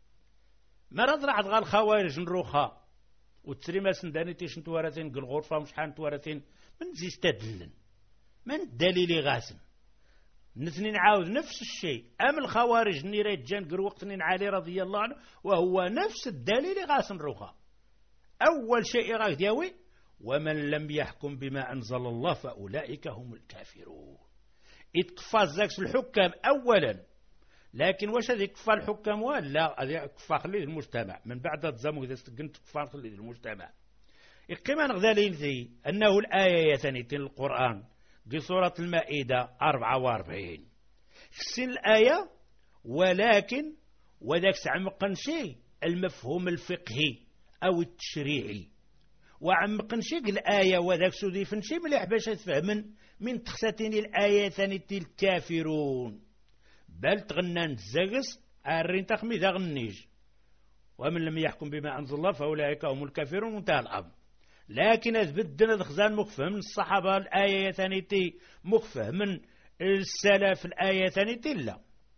Speaker 1: ما رضى عاد غال خوارج نروخا وتسري ما سنداني تيش نتوارثين قل غرفة مش حان نتوارثين من زي استدلن من الدليل غاسم نثني نعاود نفس الشيء أم الخوارج نيريت جان قر وقت علي رضي الله عنه وهو نفس الدليل غاسم روخا أول شيء غاك دياوي ومن لم يحكم بما أنزل الله فأولئك هم الكافرون اتكفى زاكس الحكام أولا لكن واش هذه كفى الحكام ولا هذه كفى خلي المجتمع من بعد الزمو إذا استقنت كفى خلي المجتمع إقيما نغذالين ذي أنه الآية ثانية القرآن في سورة المائدة أربعة وأربعين السن الآية ولكن وذاك عمقا شيء المفهوم الفقهي أو التشريعي وعمقا شيء الآية وذاك سودي فنشي مليح باش تفهمن من تخساتين الآية ثانية الكافرون بل تغنى نتزاقس عارين تخمي ذا غنيج ومن لم يحكم بما أنزل الله فأولئك هم الكافرون وانتهى الأمر لكن أثبتنا الخزان مخفى من الصحابة الآية ثانية مخفى من السلف الآية ثانية لا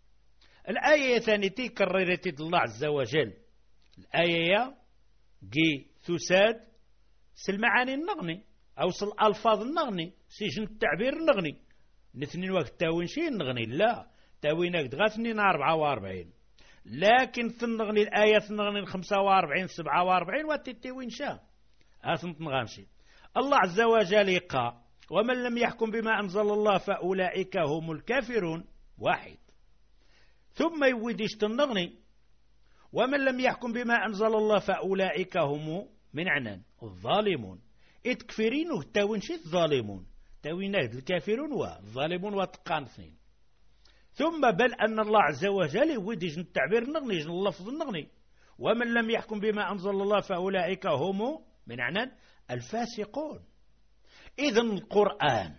Speaker 1: الآية ثانية كررت الله عز وجل الآية جي ثساد سالمعاني النغني أو سالألفاظ النغني سيجن التعبير النغني نثنين وقت تاوين شي النغني لا تاوينك غاثنين أربعة وأربعين لكن تنغني الآية تنغني الخمسة وأربعين سبعة وأربعين واتتاوين شا هاثم تنغامشي الله عز وجل يقى ومن لم يحكم بما أنزل الله فأولئك هم الكافرون واحد ثم يوديش تنغني ومن لم يحكم بما أنزل الله فأولئك هم من عنان الظالمون اتكفرين وتاوين شي الظالمون تاوين الكافرون والظالمون واتقان اثنين ثم بل أن الله عز وجل يوديش التعبير النغني اللفظ النغني ومن لم يحكم بما أنزل الله فأولئك هم من عنان الفاسقون إذن القرآن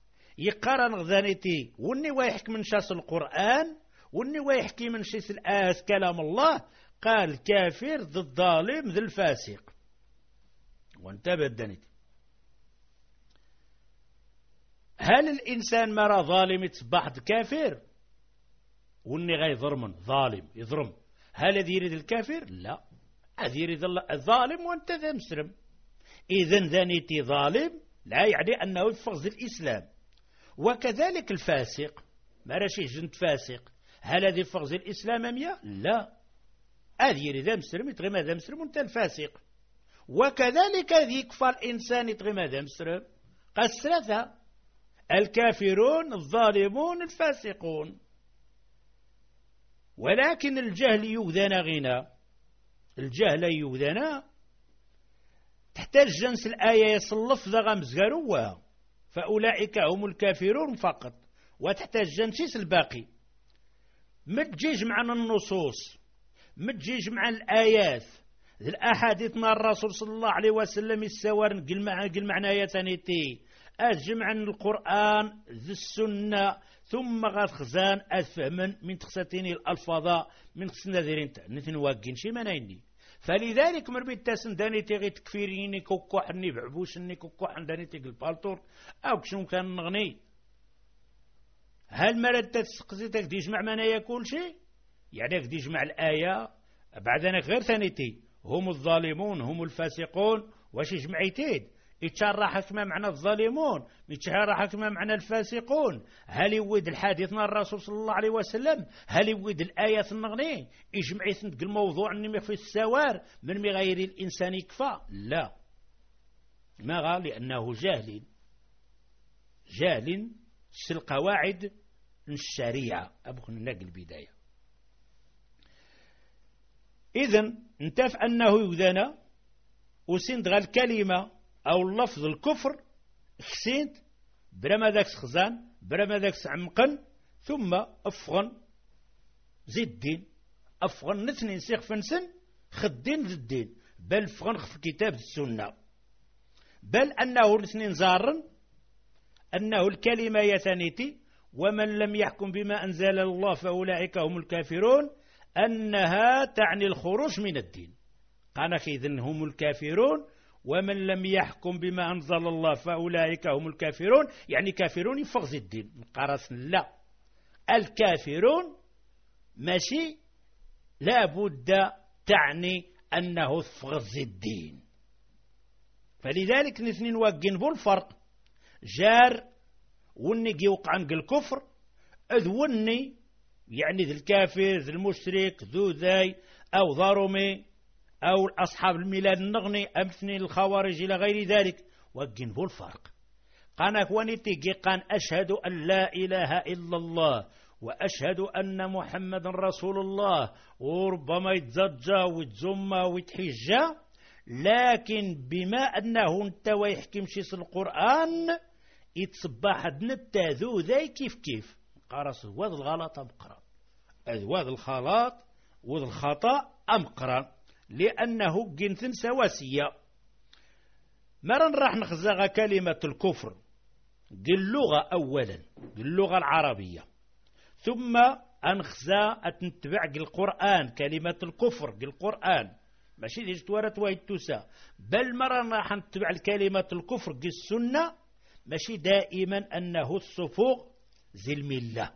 Speaker 1: يقرأ نغذانيتي وني ويحكي من شاس القرآن وني ويحكي من شاس الآس كلام الله قال كافر ذي الظالم ذي الفاسق وانتبه الدنيتي هل الإنسان مرة ظالم يتصبح كافر وني غير ظلم ظالم يظلم هل هذا يريد الكافر لا هذا يريد الظالم وانت ذا مسلم إذن ذنيتي ظالم لا يعني أنه يفغز الإسلام وكذلك الفاسق ما راشي جنت فاسق هل هذا يفغز الإسلام أم لا لا هذا يريد مسلم يتغي ماذا مسلم وانت الفاسق وكذلك هذا يكفى الإنسان يتغي ماذا مسلم قسرة الكافرون الظالمون الفاسقون ولكن الجهل يؤذن غنى الجهل يؤذن تحتاج جنس الآية يصلف ذا غمزغروها فأولئك هم الكافرون فقط وتحتاج جنس الباقي متجيج معنا النصوص متجيج مع الآيات الأحاديث مع الرسول صلى الله عليه وسلم السوار قل معنى قل معنى يتنيتي أجمع القرآن ذي السنة ثم غاد خزان أفهمن من تخساتين الألفاظ من خسنا ذيرين نثن واقين شي ما نايني فلذلك مربيت تاسن داني تيغي تكفيريني كوكو حني بعبوشني كوكو حن داني تيغي البالطور أو كشم كان نغني هل مرد تسقزيتك ديجمع منايا كل شيء يعني ديجمع الآية بعدنا غير ثانيتي هم الظالمون هم الفاسقون واش جمعيتين يتشرح كما معنى الظالمون يتشرح كما معنى الفاسقون هل يود الحديث من الرسول صلى الله عليه وسلم هل يود الآية النغني يجمعي سندق الموضوع اني في السوار من غير الإنسان يكفى لا ما قال لأنه جاهل جاهل القواعد الشريعة أبغى نلاقي البداية إذن انتف أنه يؤذن وسند غا الكلمة أو اللفظ الكفر خسينت برما ذاك خزان برما ذاك عمقا ثم أفغن زيد الدين أفغن نثنين سيخ فنسن خدين ذي الدين بل فغن في كتاب السنة بل أنه الاثنين زارن أنه الكلمة يثانيتي ومن لم يحكم بما أنزل الله فأولئك هم الكافرون أنها تعني الخروج من الدين قال إذن هم الكافرون ومن لم يحكم بما أنزل الله فأولئك هم الكافرون، يعني كافرون يفغز الدين. قرص لا، الكافرون ماشي لابد تعني أنه فغز الدين. فلذلك الاثنين واقين بالفرق، جار وني يوقع عن الكفر اذ وني يعني ذي الكافر ذي المشرك ذو ذاي أو ظارمي أو أصحاب الميلاد النغني أمثني الخوارج إلى غير ذلك، واقين بالفرق. قال أخواني تيجي قال أشهد أن لا إله إلا الله وأشهد أن محمد رسول الله، وربما يتزجى ويتزمى ويتحجى، لكن بما أنه انت ويحكم شيس القرآن يتصبح نتا ذو ذي كيف كيف قرص وذ الغلط أمقرا، وذ الخلاط وذ الخطأ أمقرا، لأنه جنث سواسية. مرن راح نخزغ كلمة الكفر باللغة أولا، باللغة العربية، ثم أنخزى أتنتبع القرآن كلمة الكفر بالقرآن، ماشي دي جتوارت ويتوسا، بل مرة راح نتبع الكلمة الكفر بالسنة، ماشي دائما أنه الصفوغ زي الملة،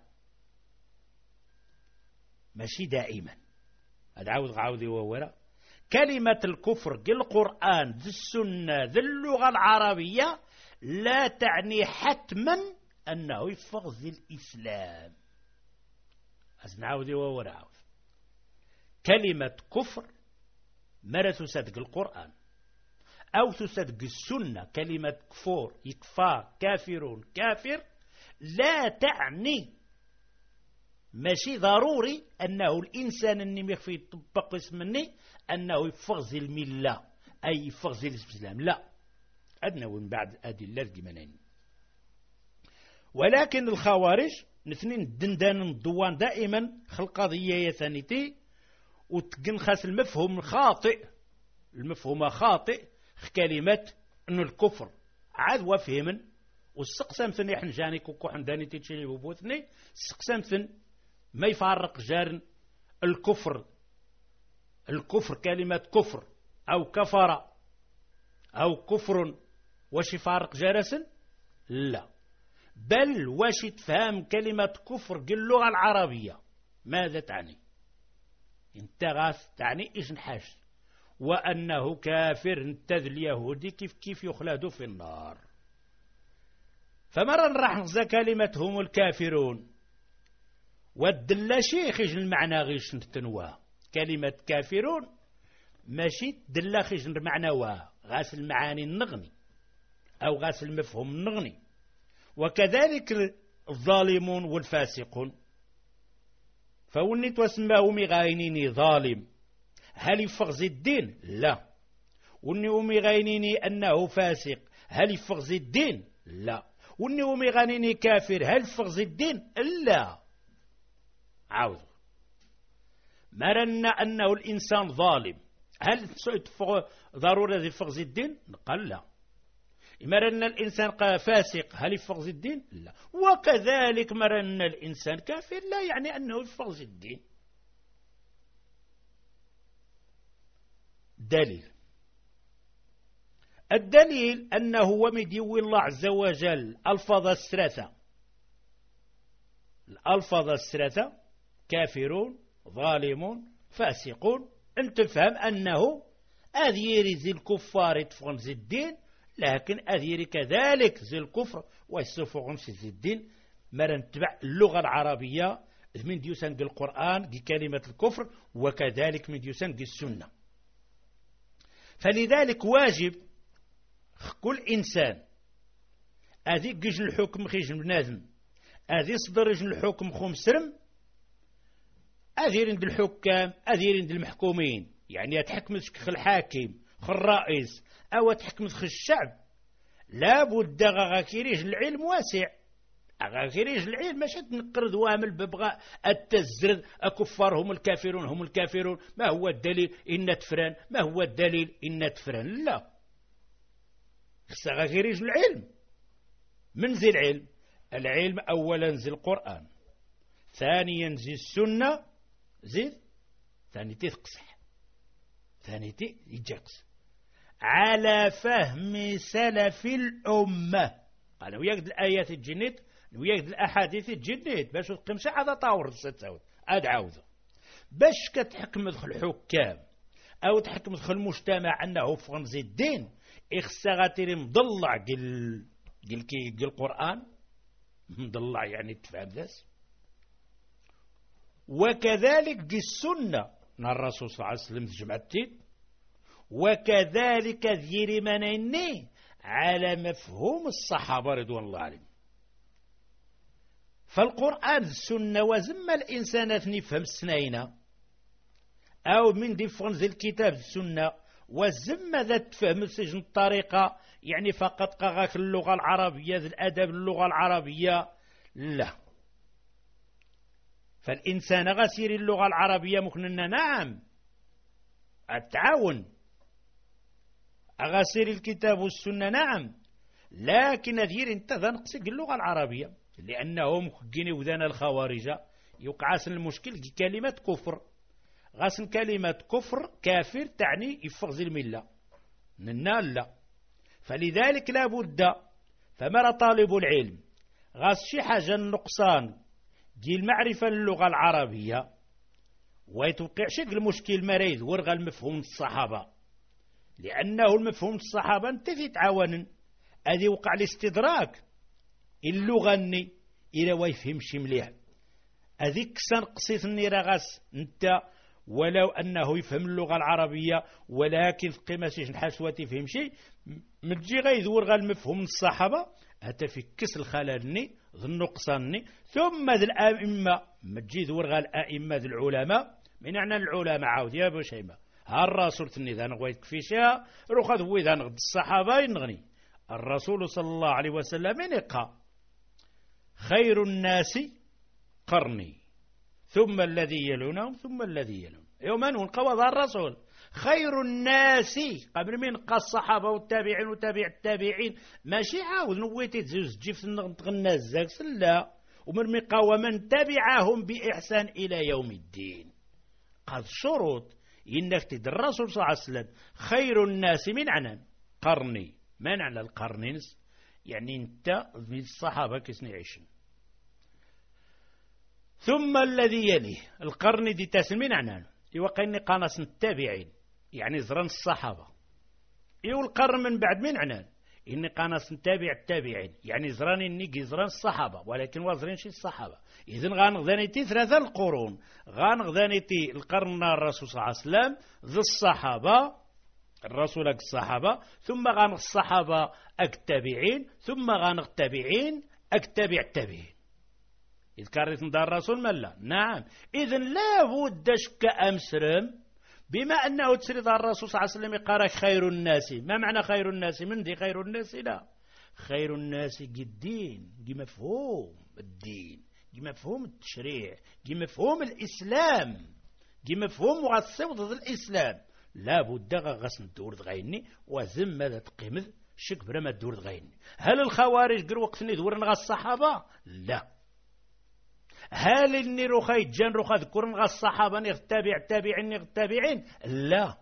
Speaker 1: ماشي دائما. هذا عاود عاودي وورا كلمة الكفر بالقرآن ذي السنة ذي اللغة العربية لا تعني حتما أنه يفغز الإسلام. أزنعودي وورا عاود كلمة كفر مرة تصدق القرآن أو تصدق السنة، كلمة كفور يكفار كافرون كافر، لا تعني ماشي ضروري أنه الإنسان اللي يخفي يطبق اسمني أنه يفغز الملة أي يفغز الإسلام، لا، أدنى من بعد أدلة الجمانين. ولكن الخوارج نثنين دندان الدوان دائما خلق قضية ثانيتي وتنخس المفهوم خاطئ، المفهوم خاطئ كلمة أن الكفر عاد وفهما والسقسامثن يحن جاني كوكو حنداني تيتشيني بوبوثني السقسامثن ما يفرق جار الكفر، الكفر كلمة كفر أو كفر أو كفر واش يفرق جارسا؟ لا، بل واش تفهم كلمة كفر باللغة العربية ماذا تعني؟ انت غاث تعني إيش نحاش وأنه كافر انتذ اليهودي كيف كيف يخلدوا في النار. فمرة راح نغزى كلمة هم الكافرون والدلا شيخ المعنى غيش نتنوى كلمة كافرون ماشي دلا خيش المعنى واه غاس المعاني النغني أو غاس المفهوم النغني. وكذلك الظالمون والفاسقون، فوني توسماهم غاينيني ظالم هل يفغز الدين؟ لا. وني أمي غاينيني أنه فاسق هل يفغز الدين؟ لا. وني أمي غاينيني كافر هل يفغز الدين؟ لا. عاود مرنا أنه الإنسان ظالم هل ضرورة يفغز الدين؟ قال لا. مرنا الإنسان فاسق هل يفغز الدين؟ لا. وكذلك مرنا الإنسان كافر لا يعني أنه يفغز الدين. دليل الدليل أنه ومديو الله عز وجل ألفاظ الثلاثة، الألفاظ الثلاثة كافرون ظالمون فاسقون، أن تفهم أنه أذيري زي الكفار يتفغن زي الدين، لكن أذيري كذلك زي الكفر ويصفغن زي الدين. مرة نتبع اللغة العربية من ديوسان القرآن بكلمة الكفر وكذلك من ديوسان السنة. فلذلك واجب كل إنسان أذي قجن الحكم خيج بنادم أذي صدر رجن الحكم خمسرم أذير عند الحكام أذير عند المحكومين، يعني يتحكم خ الحاكم خ الرئيس أو تحكم خ الشعب، لابد غاكيريج العلم واسع، غاكيريج العلم ماشي تنقرض وامل ببغاء التزرد أكفار هم الكافرون هم الكافرون، ما هو الدليل إن تفران، ما هو الدليل إن تفران، لا، خصها غاكيريج العلم. من زي العلم؟ العلم أولا زي القرآن، ثانيا زي السنة، زيد ثاني تقصح ثاني تي يجقص. على فهم سلف الأمة. قال وياك الآيات الجنيت وياك الأحاديث الجنيت باش تقمش هذا طاور ستاود أدعوذ باش كتحكم دخل الحكام أو تحكم دخل المجتمع أنه فرنزي الدين إخساغاتي مضلع قل قل كي قل القرآن مضلع يعني تفهم ذاس. وكذلك دي السنة نا الرسول صلى الله عليه وسلم جمعتين وكذلك ذيري منيني على مفهوم الصحابة رضوان الله عليهم. فالقرآن السنة وزم الإنسان يفهم السنين أو من دي فرنز الكتاب السنة وزم ذا تفهم سجن الطريقة يعني فقط قاغاك اللغة العربية ذي الأدب اللغة العربية لا. فالإنسان غسير اللغة العربية ممكن نعم التعاون أغسير الكتاب والسنة نعم لكن أذير انت ذا نقصد اللغة العربية لأنهم كجيني وذان الخوارج يقعس المشكل كلمة كفر غاسن كلمة كفر كافر تعني يفغز الملة ننال لا. فلذلك لا بد فمر طالب العلم غاس شي حاجة النقصان دي المعرفة اللغة العربية ويتوقع شكل المشكل مريض ورغى المفهوم الصحابة لأنه المفهوم الصحابة انت في تعاون هذه وقع الاستدراك اللغة ني إلى ويفهمش مليح هذيك سنقصيت النيرة غاس انت ولو أنه يفهم اللغة العربية ولكن في قيمة نحاس تفهم شيء متجي غيدور غا المفهوم الصحابة حتى في كس الخلالني ذو النقصاني ثم ذي الأئمة متجي ذور غا الأئمة ذي العلماء من أن العلماء عاود يا أبو شيمة الرسول تني ذا نغويت كفيشها روخ ذوي ذا نغد الصحابة ينغني الرسول صلى الله عليه وسلم نقا خير الناس قرني ثم الذي يلونهم ثم الذي يلون يوما ونقوض الرسول خير الناس قبل من قى الصحابة والتابعين وتابع التابعين ماشي عاود نويتي تزوز جيف نغنى الزاك لا ومن مقاوى من تبعهم بإحسان إلى يوم الدين قد شروط إنك تدر الرسول صلى الله عليه وسلم خير الناس من عنان قرني من على القرنين يعني انت من الصحابة كسني عيشن ثم الذي يليه القرن دي تاسل من عنان يوقعني قانص التابعين يعني زران الصحابة يو القرن من بعد من عنان إني قانص نتابع التابعين يعني زران إني زران الصحابة ولكن وزرين شي الصحابة إذن غانغذانيتي ثلاثة القرون غانغذانيتي القرن الرسول صلى الله عليه وسلم ذي الصحابة الرسول أك الصحابة ثم غانغ الصحابة أك التابعين ثم غانغ التابعين أك تابع التابعين إذ كارث دار الرسول ملا نعم إذن لا بد شك أمسرم بما أنه تسرد الرسول صلى الله عليه وسلم يقارك خير الناس ما معنى خير الناس من دي خير الناس لا خير الناس الدين دي مفهوم الدين دي مفهوم التشريع دي مفهوم الإسلام دي مفهوم وغصب ضد الإسلام لا بد غسن الدور غيني وزم ماذا تقيمذ شك برما الدور غيني هل الخوارج قر وقتني دور نغا الصحابة لا هل إني رخيت جان رخا ذكر نغا الصحابة نغتابع التابعين نغتابعين لا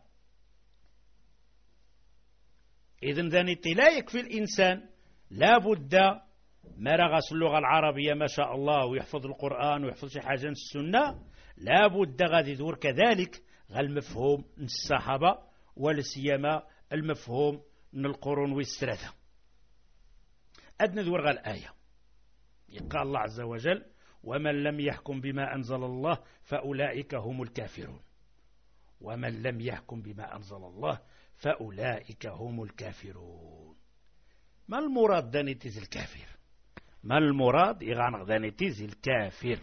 Speaker 1: إذن ذاني لا يكفي الإنسان لا بد ما رغس اللغة العربية ما شاء الله ويحفظ القرآن ويحفظ شي حاجة من السنة لا بد غادي يدور كذلك غا المفهوم من الصحابة ولا سيما المفهوم من القرون والثلاثة أدنى ذور غا الآية يقال الله عز وجل ومن لم يحكم بما أنزل الله فأولئك هم الكافرون ومن لم يحكم بما أنزل الله فأولئك هم الكافرون ما المراد دانيتيز الكافر ما المراد إغانق دانيتيز الكافر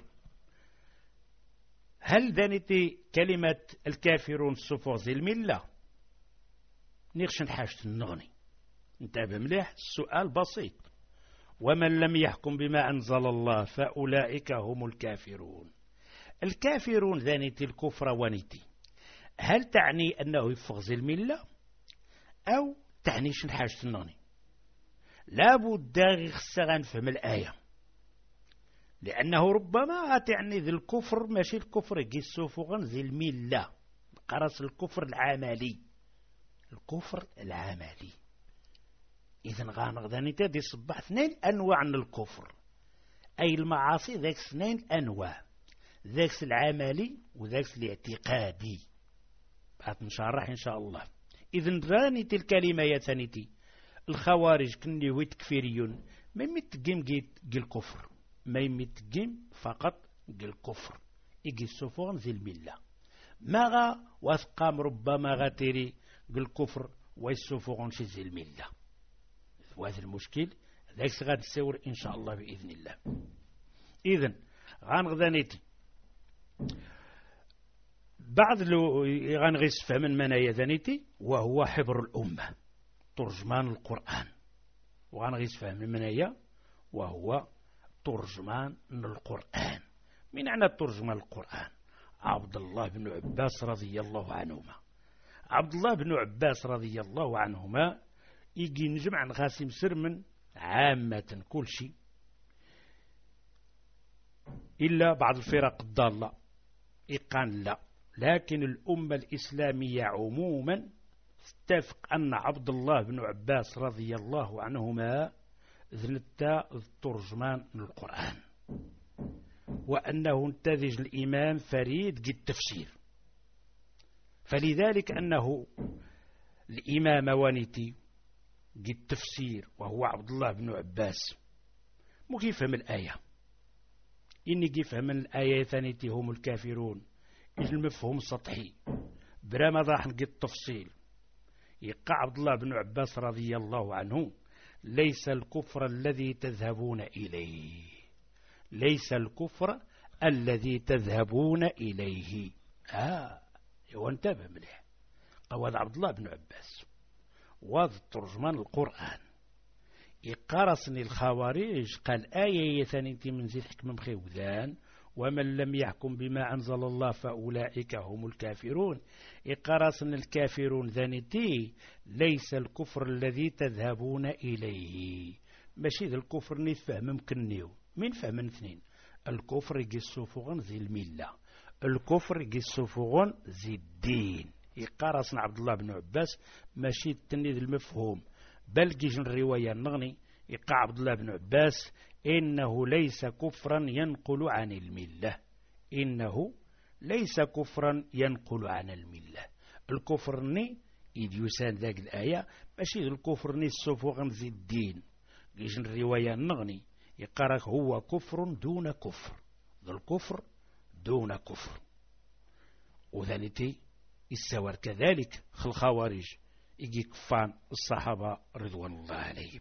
Speaker 1: هل دانيتي كلمة الكافرون صفوز الملة نغش نحاجة النغني انتبه مليح السؤال بسيط ومن لم يحكم بما أنزل الله فأولئك هم الكافرون الكافرون ذانيتي الكفر ونيتي هل تعني أنه يفغز الملة أو تعني شنحاجة النغني لا بد غير نفهم الآية لأنه ربما تعني ذي الكفر ماشي الكفر يجي السفغن ذي الملة قرص الكفر العملي الكفر العملي. إذن غانغداني تادي صبح اثنين أنواع من الكفر، أي المعاصي ذاك اثنين أنواع، ذاك العملي وذاك الاعتقادي. بعد نشرح إن شاء الله. إذن راني الكلمة يا ثانيتي الخوارج كني ويت كفيريون ما يمتقيم قيل الكفر، ما يمتقيم فقط قيل الكفر يجي السفون ذي الملة ما غا وثقام ربما غاتري قيل الكفر ويسفون شي ذي الملة. وهذا المشكل ذاك غاد السور إن شاء الله بإذن الله. إذن غانغدانيتي بعض لو غنغيس فهمن منايا ذانيتي وهو حبر الأمة ترجمان القرآن، وغنغيس فهمن منايا وهو ترجمان القرآن. من أين ترجمان القرآن؟ عبد الله بن عباس رضي الله عنهما. عبد الله بن عباس رضي الله عنهما يجي نجمع نغاسم سر من عامة كل شيء إلا بعض الفرق الضالة إقان لا، لكن الأمة الإسلامية عموما تتفق أن عبد الله بن عباس رضي الله عنهما ذنتا الترجمان من القرآن، وأنه انتذج الإمام فريد قد التفسير، فلذلك أنه الإمام وانتي قد التفسير وهو عبد الله بن عباس مو يفهم الآية، إني يفهم الآية ثانيتي هم الكافرون إذ المفهوم سطحي برا ما راح نقي التفصيل. يقع عبد الله بن عباس رضي الله عنه ليس الكفر الذي تذهبون إليه، ليس الكفر الذي تذهبون إليه. آه هو انتبه مليح قواد عبد الله بن عباس واض ترجمان القرآن يقارصني الخوارج قال آية ثانيتي من زيد حكم مخيوذان ومن لم يحكم بما أنزل الله فأولئك هم الكافرون. إقارصن الكافرون ذانيتي ليس الكفر الذي تذهبون إليه، ماشي ذا الكفر نفهم ممكننيو من فهم اثنين، الكفر يجي السفغن ذي الملة، الكفر يجي السفغن ذي الدين. إقارصن عبد الله بن عباس ماشي التنيذ المفهوم بل جيجن الرواية النغني يقع عبد الله بن عباس إنه ليس كفرا ينقل عن الملة، إنه ليس كفرا ينقل عن الملة. الكفر ني إذ يسان ذاك الآية ماشي الكفر ني السفوغن زي الدين. جيجن الرواية النغني يقرأ هو كفر دون كفر، ذا الكفر دون كفر. وذانيتي السوار كذلك الخوارج يجي كفان الصحابة رضوان الله عليهم،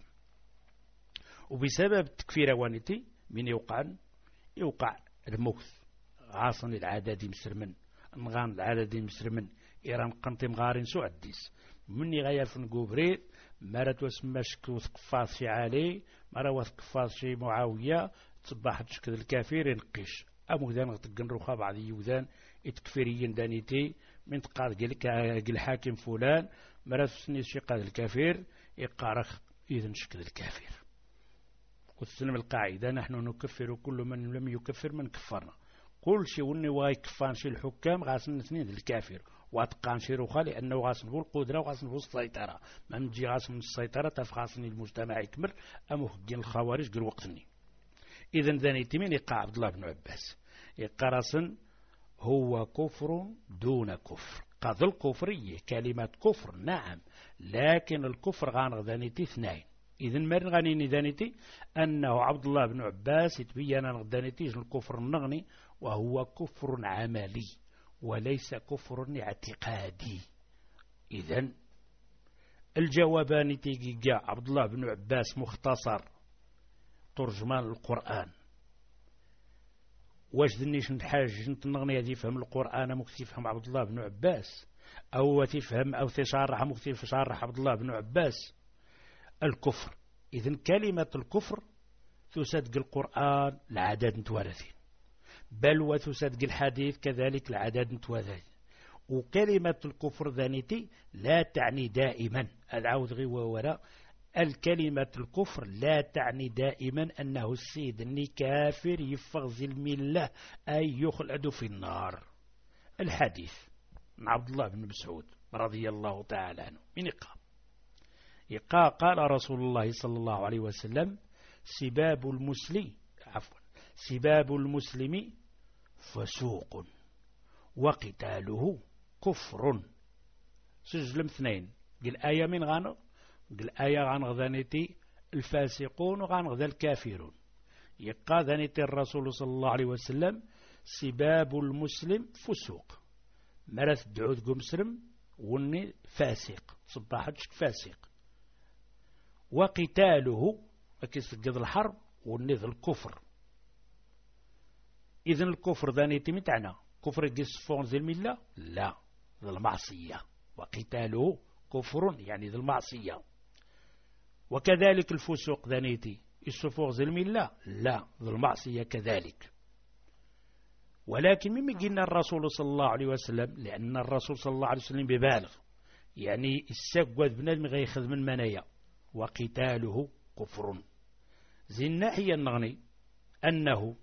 Speaker 1: وبسبب التكفير وانتي من يوقع يوقع الموت غاصن العدد مسرمن نغان العدد مسرمن إيران قنطي مغارين سو عديس مني غاية فنقوبريد مرات واسمى شكو ثقفاص شي علي مرات وثقفاص شي معاوية تصبحت شكل الكافر ينقش أموذان غتقن روخا بعض يوذان التكفيريين دانيتي من تقال قلك الحاكم فلان مرات سني شي قاد الكافر يقارخ إذن شكل الكافر. وتسلم القاعدة نحن نكفر كل من لم يكفر من كفرنا، كل شيء وني واي كفان شي الحكام غاسن اثنين الكافر واتقان شي روخا لأنه غاسن بو القدرة وغاسن بو السيطرة، ما نجي غاسن السيطرة تفغاسن المجتمع يكمل أمو حقين الخوارج قل وقتني. إذن ذاني تمين يقع عبد الله بن عباس يقرصن هو كفر دون كفر، قضى الكفرية كلمة كفر نعم، لكن الكفر غانغ ذانيتي اثنين. إذن مرن غانيني ذانيتي أنه عبد الله بن عباس يتبين غدانيتي الكفر النغني وهو كفر عملي وليس كفر اعتقادي. إذن الجوابان تيجي جاء عبد الله بن عباس مختصر ترجمان القرآن واش ذنيش نحاج نتنغني هذه يفهم القرآن مكتي يفهم عبد الله بن عباس أو تفهم أو تشارح مكتي يشارح عبد الله بن عباس الكفر. إذن كلمة الكفر تصدق القرآن العدد متوارثين بل وتصدق الحديث كذلك العدد متوارثين. وكلمة الكفر ذانيتي لا تعني دائما العوض غي وراء الكلمة الكفر لا تعني دائما أنه السيد أني كافر يفغز الملة أي يخلد في النار. الحديث مع عبد الله بن مسعود رضي الله تعالى عنه من يقى يقى قال رسول الله صلى الله عليه وسلم سباب المسلم عفوا سباب المسلم فسوق وقتاله كفر سجل اثنين قل آية من غانغ قل آية غانغ ذانيتي الفاسقون وغانغ ذا الكافرون يقى ذانيتي الرسول صلى الله عليه وسلم سباب المسلم فسوق مرث دعوذ قمسرم وني فاسق صباحتش فاسق وقتاله أكيس قد الحرب وني ذا الكفر إذن الكفر ذانيتي متعنا كفر يقص فون ذي الملة لا ذا المعصية وقتاله كفر يعني ذي المعصية وكذلك الفسوق ذانيتي السفوغ ذي الملة لا ذي المعصية كذلك ولكن مما قلنا الرسول صلى الله عليه وسلم لأن الرسول صلى الله عليه وسلم ببالغ يعني الساقوذ بنادم غيخذ من منايا وقتاله كفر زي الناحية النغني أنه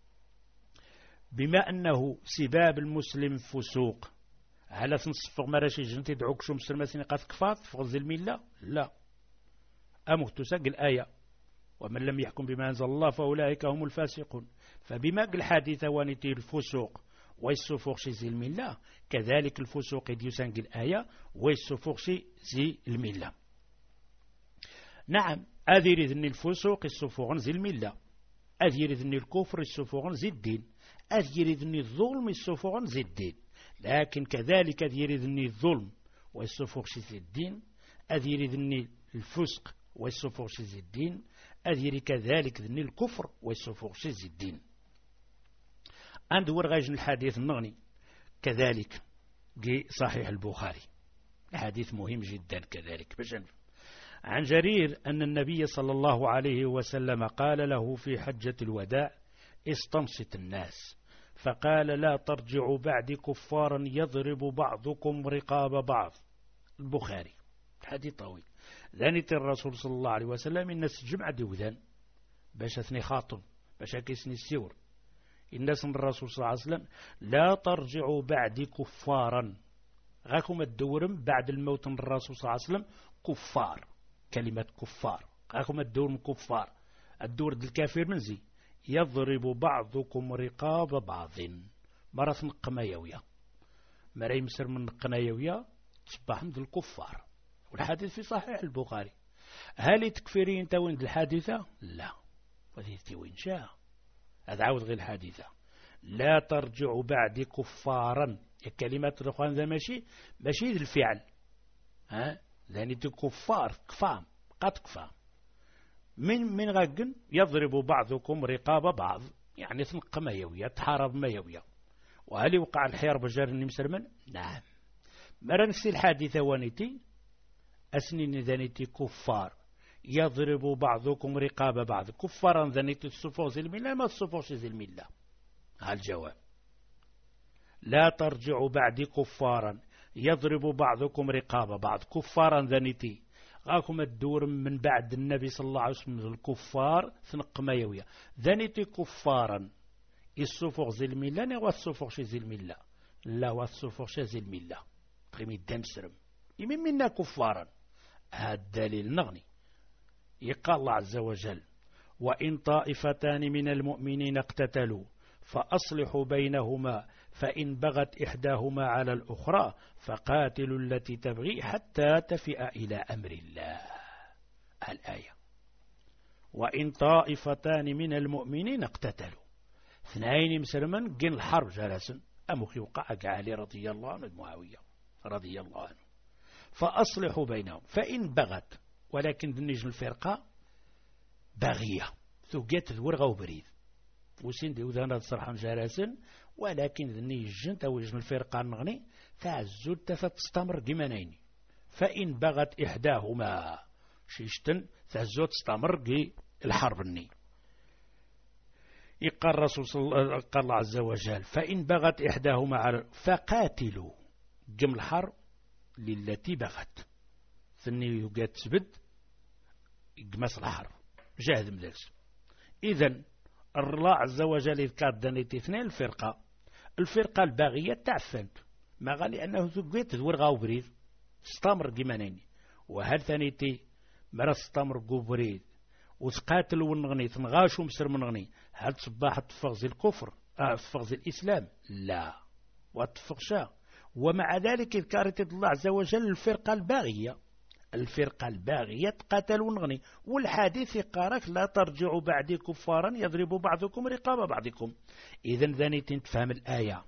Speaker 1: بما أنه سباب المسلم فسوق هل تنصفق مراشي جنتي دعوك شو مسلمة قد كفات فوق ذي الملة لا أمه تساق الآية ومن لم يحكم بما أنزل الله فأولئك هم الفاسقون فبما الحادثة وانتي الفسوق ويسفوق شي زي الملة كذلك الفسوق يسانق الآية ويسفوق شي زي الملة نعم أذير ذني الفسوق السفوق زي الملة أذير ذني الكفر السفوق زي الدين أذير ذني الظلم السفوق زي الدين لكن كذلك أذير ذني الظلم ويسفوق شي زي الدين أذير ذني الفسق ويسفوق شي زي الدين أذير كذلك ذني الكفر ويسفوق شي زي الدين عند ورغاج الحديث النغني كذلك جي صحيح البخاري الحديث مهم جدا كذلك باش عن جرير أن النبي صلى الله عليه وسلم قال له في حجة الوداع استنصت الناس فقال لا ترجعوا بعد كفارا يضرب بعضكم رقاب بعض البخاري حديث طويل ذانيت الرسول صلى الله عليه وسلم الناس جمع ديوذان باش اثني خاطب باش كيسني السيور الناس من الرسول صلى الله عليه وسلم لا ترجعوا بعد كفارا غاكم الدورم بعد الموت من الرسول صلى الله عليه وسلم كفار كلمة كفار غاكم الدورم كفار الدور الكافر منزي يضرب بعضكم رقاب بعض مرة نقمايوية مرة يمسر من نقنايوية تصبح من الكفار والحديث في صحيح البخاري هل تكفرين تاوين الحادثة لا وذيتي وين شاء هذا عاود غير الحادثة لا ترجع بعد كفارا كلمة الأخوان ذا ماشي ماشي الفعل ها لأن كفار كفام قد كفام من من غاقن يضرب بعضكم رقاب بعض يعني تنق مايوية تحارب مايوية وهل وقع الحرب جار مسلما نعم مرة نفس الحادثة وانتي أسنين ذانيتي كفار يضرب بعضكم رقاب بعض كفارا ذانيتي الصفوغ زي الملة ما الصفوغ زي الملة الجواب لا ترجعوا بعد كفارا يضرب بعضكم رقاب بعض كفارا ذانيتي غاكم الدور من بعد النبي صلى الله عليه وسلم الكفار ثنق مايوية ذانيتي كفارا الصفوغ زي الملة والصفوغ زي الملة لا والصفوغ زي الملة قيمي الدم سرم يمين منا كفارا هذا الدليل نغني يقال الله عز وجل وإن طائفتان من المؤمنين اقتتلوا فأصلحوا بينهما فإن بغت إحداهما على الأخرى فقاتلوا التي تبغي حتى تفئ إلى أمر الله الآية وإن طائفتان من المؤمنين اقتتلوا اثنين مسلمان قن الحرب جلسا أمخي وقع علي رضي الله عنه معاوية رضي الله عنه فأصلحوا بينهم فإن بغت ولكن دنيج الفرقة باغية ثقات ورغة وبريد وسين دي وذانا تصرحان جالسا ولكن دنيج توجن الفرقة النغني تعزل تستمر قمانين فإن بغت إحداهما شيشتن تعزل تستمر قي الحرب الني يقال الرسول صلى الله عز وجل فإن بغت إحداهما على فقاتلوا جم الحرب للتي بغت ثني يقات تسبد يقمس الحرب جاهد مدرس إذن الله عز وجل إذ كان دانيت اثنين الفرقة الفرقة الباغية تعفنت ما قال لأنه ثقيت تدور غاو بريد استمر كيمانيني وهل ثانيتي مرا استمر قو بريد وتقاتل ونغني تنغاش ومسر منغني هل تصباح تفغ زي الكفر اه تفغ زي الإسلام لا وتفغشا. ومع ذلك إذ كارت الله عز وجل الفرقة الباغية الفرقة الباغية تقاتل ونغني والحديث يقارك لا ترجعوا بعدي كفارا يضرب بعضكم رقاب بعضكم. إذن ذاني تفهم الآية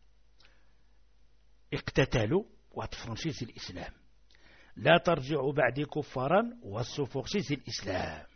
Speaker 1: اقتتلوا وتفرنشيس الإسلام لا ترجعوا بعدي كفارا والسفوخشيس الإسلام.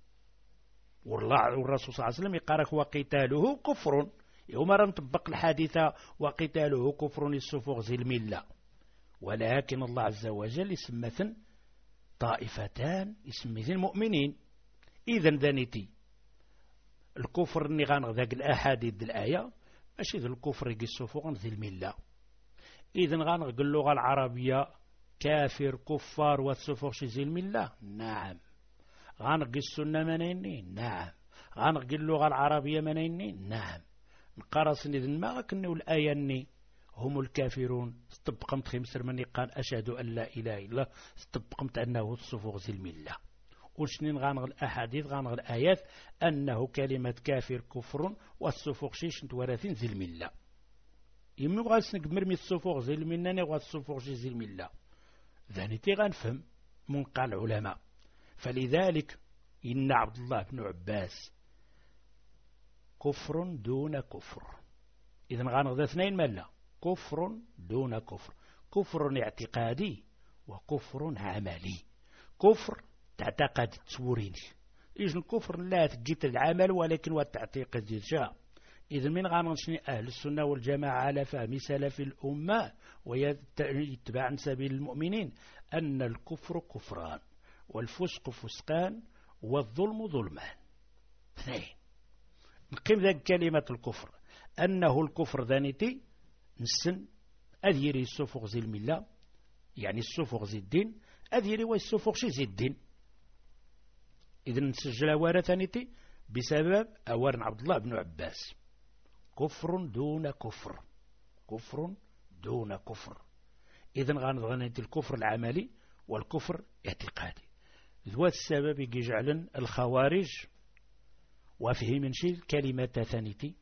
Speaker 1: والرسول صلى الله عليه وسلم يقارك وقتاله كفر يوم راه نطبق الحادثة وقتاله كفر السفوخ الملة. ولكن الله عز وجل يسمثن طائفتان يسمثن مؤمنين. إذن ذانيتي الكفر اللي غانغذاك الأحاديث الآية ماشي ذا الكفر يجي السفوخ ذي الملة. إذن غانغ اللغة العربية كافر كفار والسفوخ زي الملة نعم. غانغ السنة منيني نعم. غانغ اللغة العربية منيني نعم. نقرصني ذن ما كنو الآية اني هم الكافرون استبقمت خمسر من قال أشهد أن لا إله إلا الله استبقمت أنه الصفوغ زي الملة. وشنين غانغ الأحاديث غانغ الآيات أنه كلمة كافر كفر والصفوغ شيش نتوارثين زي الملة. يمي غاسنك مرمي الصفوغ زي الملة والصفوغ شيش زي الملة ذانيتي غنفهم من قال العلماء. فلذلك إن عبد الله بن عباس كفر دون كفر. إذن غانغ ذا اثنين ملا كفر دون كفر. كفر اعتقادي وكفر عملي. كفر تعتقد تصوريني إذن كفر لا تجيت العمل ولكن والتعتقد جاء. إذن من غانغشني أهل السنة والجماعة على فهم سلف الأمة ويتبع عن سبيل المؤمنين أن الكفر كفران والفسق فسقان والظلم ظلمان اثنين. نقيم ذلك كلمة الكفر أنه الكفر ذانيتي نسن أذيري السفوغ زي الملة يعني السفوغ زي الدين أذيري والسفوغ شي زي الدين. إذن نسجل أولا ثانيتي بسبب أورن عبد الله بن عباس كفر دون كفر كفر دون كفر. إذن غانت الكفر العملي والكفر اعتقادي. ذو السبب يجعل الخوارج وفهم شيء كلمة ثانيتي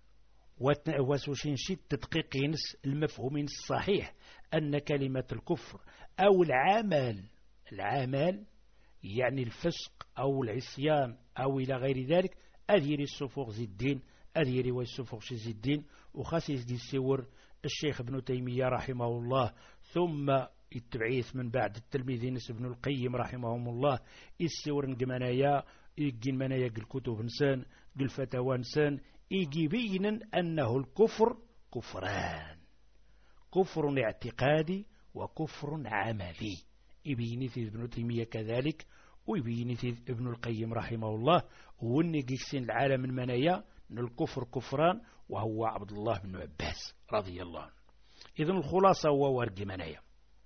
Speaker 1: وسوشين شيء تدقيق ينس المفهوم الصحيح أن كلمة الكفر أو العمل العمل يعني الفسق أو العصيان أو إلى غير ذلك أذيري السفوغ زي الدين أذيري والسفوغ زي الدين. وخاسيس دي السور الشيخ ابن تيمية رحمه الله ثم التبعيث من بعد التلميذ نس ابن القيم رحمهم الله السور نقمنايا يجي منايا الكتب نسان الفتاوى نسان يجي بينا أنه الكفر كفران كفر اعتقادي وكفر عملي. يبيني في ابن تيمية كذلك ويبيني في ابن القيم رحمه الله ونجيكسين العالم من منايا أن الكفر كفران وهو عبد الله بن عباس رضي الله عنه. إذن الخلاصة هو ورق منايا.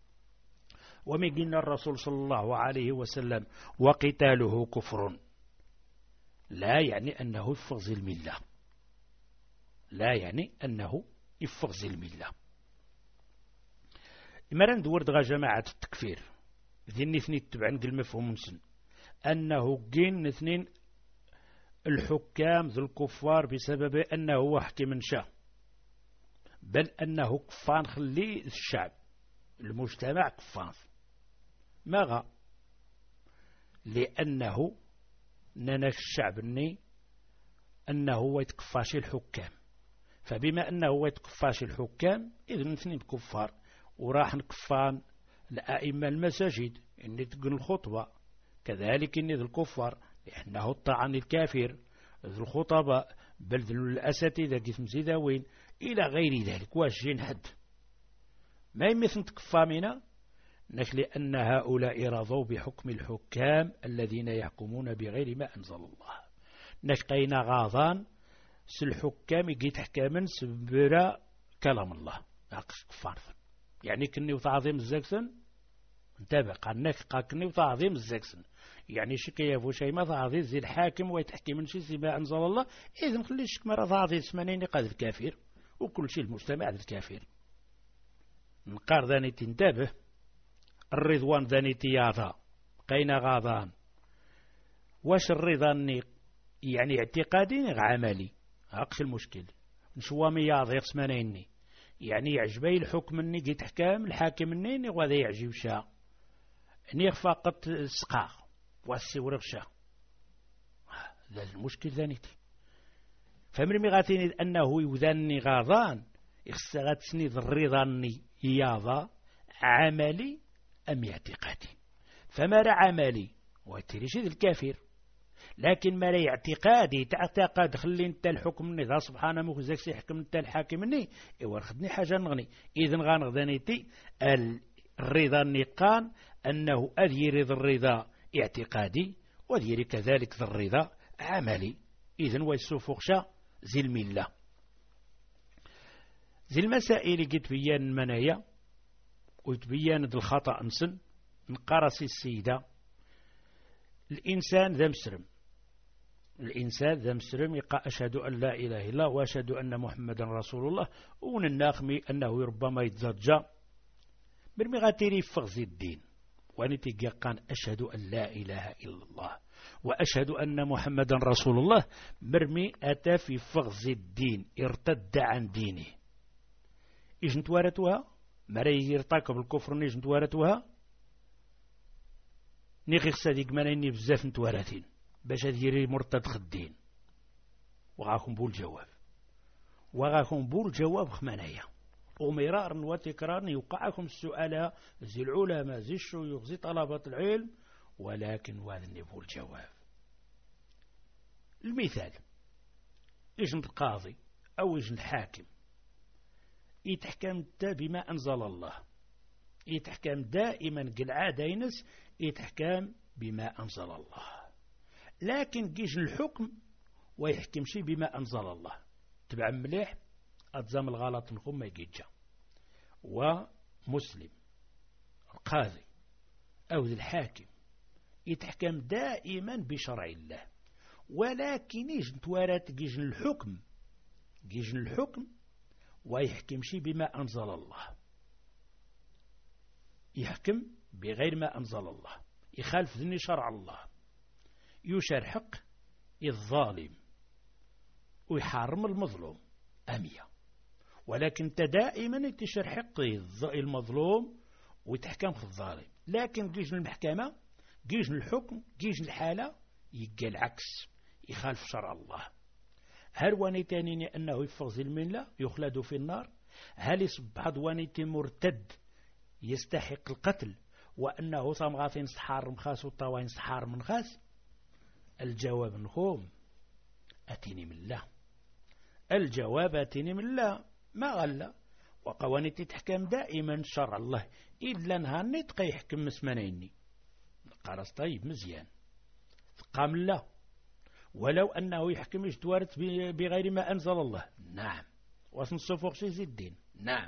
Speaker 1: ومجينا الرسول صلى الله عليه وسلم وقتاله كفر لا يعني أنه يفغز الملة لا يعني أنه يفغز الملة. إما ندور دغا جماعة التكفير ذي اثنين تبعن المفهوم نسن أنه جين اثنين الحكام ذو الكفار بسبب أنه هو حكم شاء بل أنه كفان خلي الشعب المجتمع كفان ماذا لأنه ننش الشعب الني أنه هو يتكفاش الحكام. فبما أنه هو يتكفاش الحكام إذن اثنين كفار وراح نكفان الأئمة المساجد إن تقول الخطبة كذلك إن ذو الكفار لأنه الطعن الكافر ذو الخطباء بل ذو الأساتذة قسم زيداوين إلى غير ذلك واش حد ما يمثل تكفى منا نك لأن هؤلاء رضوا بحكم الحكام الذين يحكمون بغير ما أنزل الله نشقينا غاضان سالحكام يجيت حكاما سبرا كلام الله كفار يعني كني وتعظيم الزكسن انتبه قالناك قال كني وتعظيم الزكسن يعني شي كيفو شي ما تعظيم زي الحاكم ويتحكي من شي زي ما أنزل الله إذن خليش كما تعظيم سمانين قاد الكافر وكل شيء المجتمع الكافر. نقار ذاني تنتبه الرضوان ذاني تياضا قينا غاضان واش الرضا يعني اعتقادي غ عملي هاكش المشكل نشوى مياض يقسمانيني يعني يعجبي الحكم اني قيت حكام الحاكم اني وهذا يعجب شا اني فقط سقاق واسي ورغشا هذا المشكل ذانيتي فمن مغاتيني انه يوذاني غاضان يخصغات سنيد الرضاني ياضا عملي ام اعتقادي فما را عملي وتريش الكافر لكن ما لا اعتقادي تعتقد خلي انت الحكم مني ذا سبحانه مخزك سيحكم انت الحاكم مني ايوا خدني حاجه نغني اذن غنغدانيتي الرضا النقان انه اذي رضا الرضا اعتقادي وذيري كذلك ذا الرضا عملي اذن ويسوفخشا زي المله زي المسائل اللي تبين منايا وتبين ذا الخطا نسن نقرسي السيده الانسان ذا مسرم الإنسان ذا مسلم يقع أشهد أن لا إله إلا الله وأشهد أن محمدا رسول الله ونناخمي أنه ربما يتزجى برمي غاتيري فغزي الدين وانتي قان أشهد أن لا إله إلا الله وأشهد أن محمدا رسول الله برمي أتى في فغزي الدين ارتد عن دينه إيش نتوارتوها مريز يرتكب الكفر نيش نتوارتوها نيخي صديق منيني بزاف نتوارتين باش هذيري مرتد خدين وغاكم بول جواب وغاكم بول جواب خمانية ومرار وتكرار يوقعكم السؤال زي العلماء زي الشيوخ زي طلبة العلم ولكن وذني بول جواب المثال إجن القاضي أو إجن الحاكم يتحكم بما أنزل الله يتحكم دائما قلعادينس يتحكم بما أنزل الله لكن جيش الحكم ويحكم شيء بما أنزل الله تبع مليح أتزام الغلط نقوم ما يجيجا ومسلم القاضي أو ذي الحاكم يتحكم دائما بشرع الله ولكن يجي توارت جيش الحكم جيش الحكم ويحكم شيء بما أنزل الله يحكم بغير ما أنزل الله يخالف ذني شرع الله يشرحق الظالم ويحرم المظلوم أمية ولكن انت دائما تشرحق المظلوم وتحكم في الظالم لكن جيش المحكمة جيش الحكم جيش الحالة يجي العكس يخالف شرع الله هل وانيتاني أنه يفغز الملة يخلد في النار هل يصبح وانيتي مرتد يستحق القتل وأنه صمغاتين صحار مخاس والطوين صحار من خاس الجواب نخوم أتيني من الله الجواب أتيني من الله ما غلا وقوانيتي تحكم دائما شرع الله إلا نهار نتقى يحكم مسمانيني قرص طيب مزيان قام الله ولو أنه يحكم يجتوارت بغير ما أنزل الله نعم وسنصفوق شي زي الدين نعم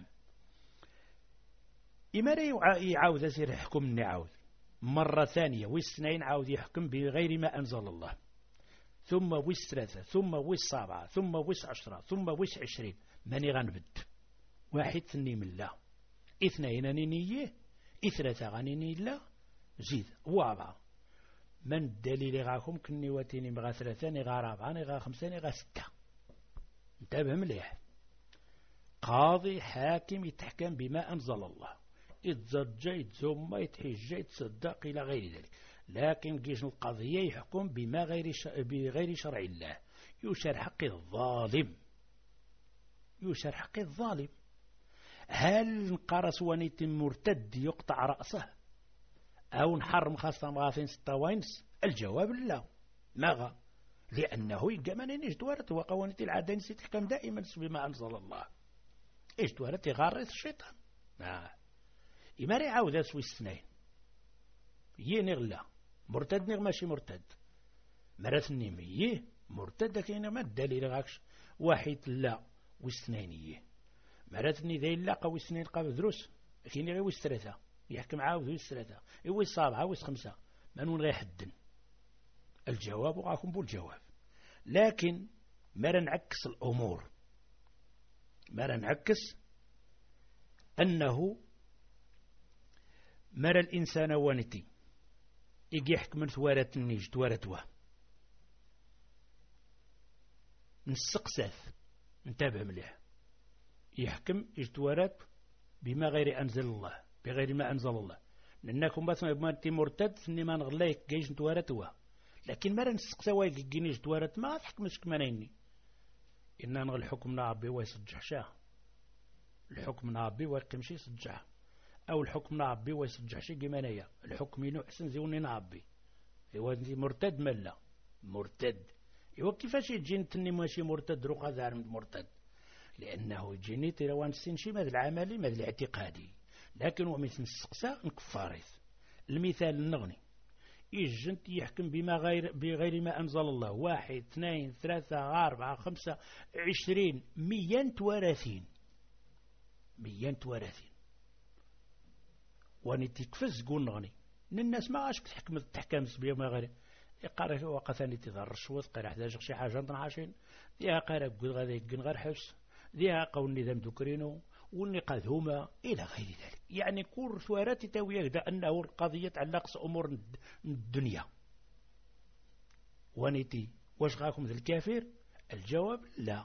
Speaker 1: إما يعاود يصير يحكم يعاود مرة ثانية والسنين عاود يحكم بغير ما أنزل الله ثم ويس ثلاثة ثم ويس سبعة ثم ويس عشرة ثم ويس عشرين ماني غنبد واحد ثني من الله اثنين نينيه اثلاثة غنيني الله زيد واربعة من الدليل غاكم كني واتيني مغا ثلاثة نغا رابعة نغا خمسة نغا ستة انتبه مليح قاضي حاكم يتحكم بما أنزل الله يتزجى يتزوم يتحجى يتصدق إلى غير ذلك لكن جيش القضية يحكم بما غير ش... بغير شرع الله يشار حق الظالم يشار حق الظالم هل نقرس ونيت مرتد يقطع رأسه أو نحرم خاصة مغافين ستوينس الجواب لا ماغا لأنه يجمعني نجدورت وقوانيت العدين ستحكم دائما بما أنزل الله اجدورت يغرس الشيطان آه. إما يعاود أسوي السنين يه نغلا مرتد نغ ماشي مرتد مرات النيم يه مرتد كاين ما الدليل غاكش واحد لا واثنين يه مرات الني ذي لا قوي اثنين قوي دروس كاين غير ويس ثلاثة يحكم عاود ويس ثلاثة ويس سبعة ويس خمسة منون غير حدن الجواب وغاكم بول الجواب لكن مرا نعكس الأمور مرا نعكس أنه مر الإنسان وانتي إيجي يحكم ثوارت النيج توارتوه نسقساث انتبه مليح يحكم إجتوارات بما غير أنزل الله بغير ما أنزل الله لأنكم مثلا ما أنت مرتد ثني ما نغلايك جيش توارتوه لكن ما نسقسا ويجيني جتوارت ما تحكمش كمانيني إن نغل الحكم نعبي ويسجح شاه الحكم نعبي ويقيمشي يسجح أو الحكم نعبي ويسجح شي كمانيا الحكم ينو حسن زيوني نعبي إيوا أنت مرتد ملا مرتد إيوا كيفاش يجيني تني ماشي مرتد روقا زعر مرتد لأنه يجيني تيروان السنشي ماذا العملي ماذا الاعتقادي لكن ومثل السقساء نكفارث المثال النغني إجنت يحكم بما غير بغير ما أنزل الله واحد اثنين ثلاثة أربعة خمسة عشرين مية وثلاثين مية وثلاثين ونتكفز قول نغني الناس ما عاش تحكم تحكم سبيا ما غير يقارف وقثاني تظهر الشوط قال حداش شي حاجة نطنعشين ديها قارب قل غادي يقن غير حبس ديها قول نظام دوكرينو والنقاذ هما إلى غير ذلك يعني كل ثوارات تاوية أنه القضية تعلق أمور الدنيا ونتي واش غاكم ذا الكافر الجواب لا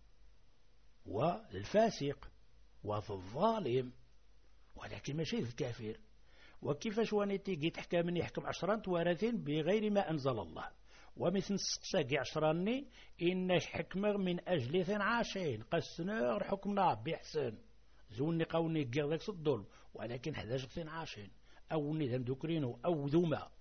Speaker 1: والفاسق والظالم ولكن ماشي ذا الكافر وكيفاش ونتي جيت تحكم من يحكم عشران توارثين بغير ما أنزل الله ومثل ستساقي عشراني إن حكمة من أجل ثين عاشين قسنا حكمنا بيحسن زوني قوني قيغذاك صدول ولكن حداش ثين عاشين أو نظام دوكرينو أو ذوما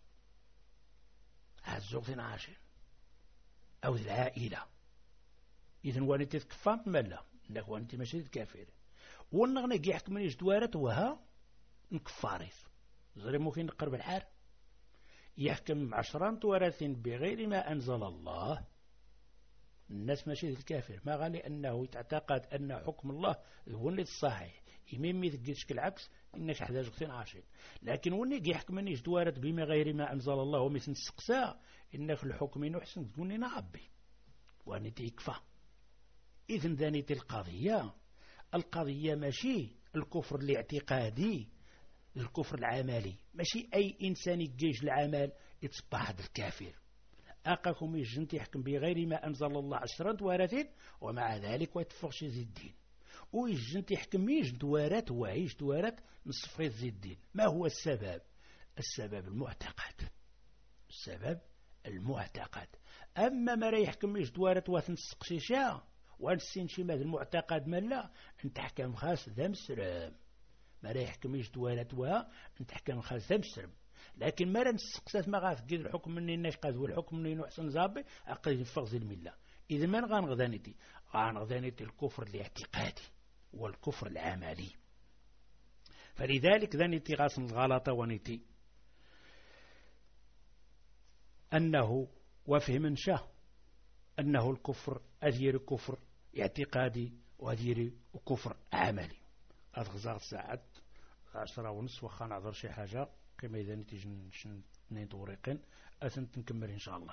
Speaker 1: هزوك ثين عاشين أو العائلة إذن وانتي تكفان ملا لك وانتي ماشي كافر ونغني كي يحكم من يجدوارات وها نكفاريث زري ممكن نقرب الحار يحكم عشران توارثين بغير ما أنزل الله الناس ماشي الكافر ما غالي أنه يتعتقد أن حكم الله هو اللي الصحيح يمين يثقلش العكس إنك حداش غثين عاشين لكن وني يحكم أن يجدوارت بما غير ما أنزل الله ومثل السقساء إنك الحكم نحسن تقولني نعبي وأني تيكفى إذن ذانيت القضية القضية ماشي الكفر الاعتقادي الكفر العملي ماشي أي إنسان يجيش العمل يتصبح هذا الكافر أقاكم يجنت يحكم بغير ما أنزل الله عشرة توارثين ومع ذلك ويتفقش زي الدين ويجنت يحكم يجنت وارات وعيش توارات من صفريت زي الدين ما هو السبب السبب المعتقد السبب المعتقد أما ما لا يحكم يجنت وارات وثنسقشي شا وانسين شي ماذا المعتقد ما لا انت حكم خاص ذا مسلم ما لا يحكم يجدوالات وها نتحكم خاصة مسرم لكن ما نسقسات ما غاث قيد الحكم مني الناش قاد والحكم مني نحسن زابي أقل فغز الملة إذا ما غانغذانيتي غانغذانيتي الكفر الاعتقادي والكفر العملي فلذلك ذانيتي غاصن الغلطة ونيتي أنه وفهم شاه أنه الكفر أذير كفر اعتقادي وأذير كفر عملي أتغزاغ الساعات عشرة ونص وخا نعذر شي حاجة كما إذا نتيجي اثنين طوريقين أثنت نكمل إن شاء الله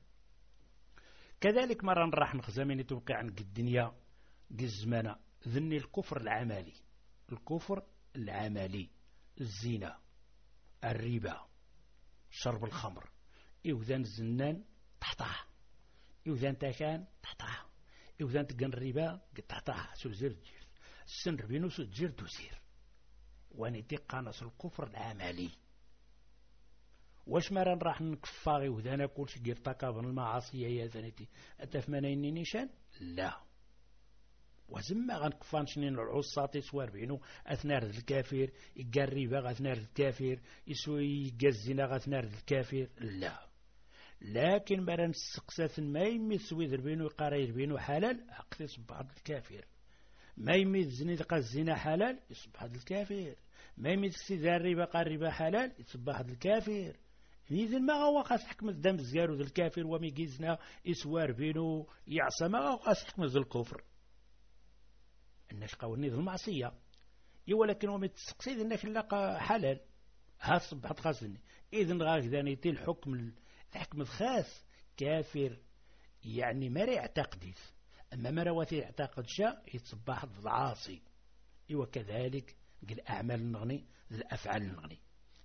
Speaker 1: كذلك مرة راح نخزمين توقع عن الدنيا قد الزمانة ذني الكفر العملي الكفر العملي الزنا الربا شرب الخمر إوذان الزنان تحطاه إوذان تاكان تحطاه إوذان تقن الربا قد تحطاه سوزير الجير السن ربينو سجير دوسير وانيتي قانص الكفر العملي واش مران راح نكفاغي وذانا كلشي دير تكابر المعاصي يا ثانيتي اتفمنيني نيشان لا وزما غنكفان شنين العصاتي سوار بينو اثنار الكافر يقرب غثنار الكافر يسوي يقزنا غثنار الكافر لا لكن مران السقسات ما يمسوي ذربينو يقاري ذربينو حلال اقتص بعض الكافر ما يميز زني تلقى الزنا حلال يصبح هذا الكافر ما يميز سيدار الربا قال الربا حلال يصبح هذا الكافر إذن ما هو قاس حكم الدم زيارو ذا الكافر وميجيزنا يسوار بينو يعصى ما هو قاس حكم ذا الكفر الناس قاولني ذا المعصية ولكن هو متسقسي ذا الناس لقى حلال ها صبحت خاصني إذن غاك ذانيتي الحكم الحكم الخاص كافر يعني ما يعتقديث أما ما رواتي يعتقد شاء يتصبح العاصي وكذلك الأعمال النغني الأفعال النغني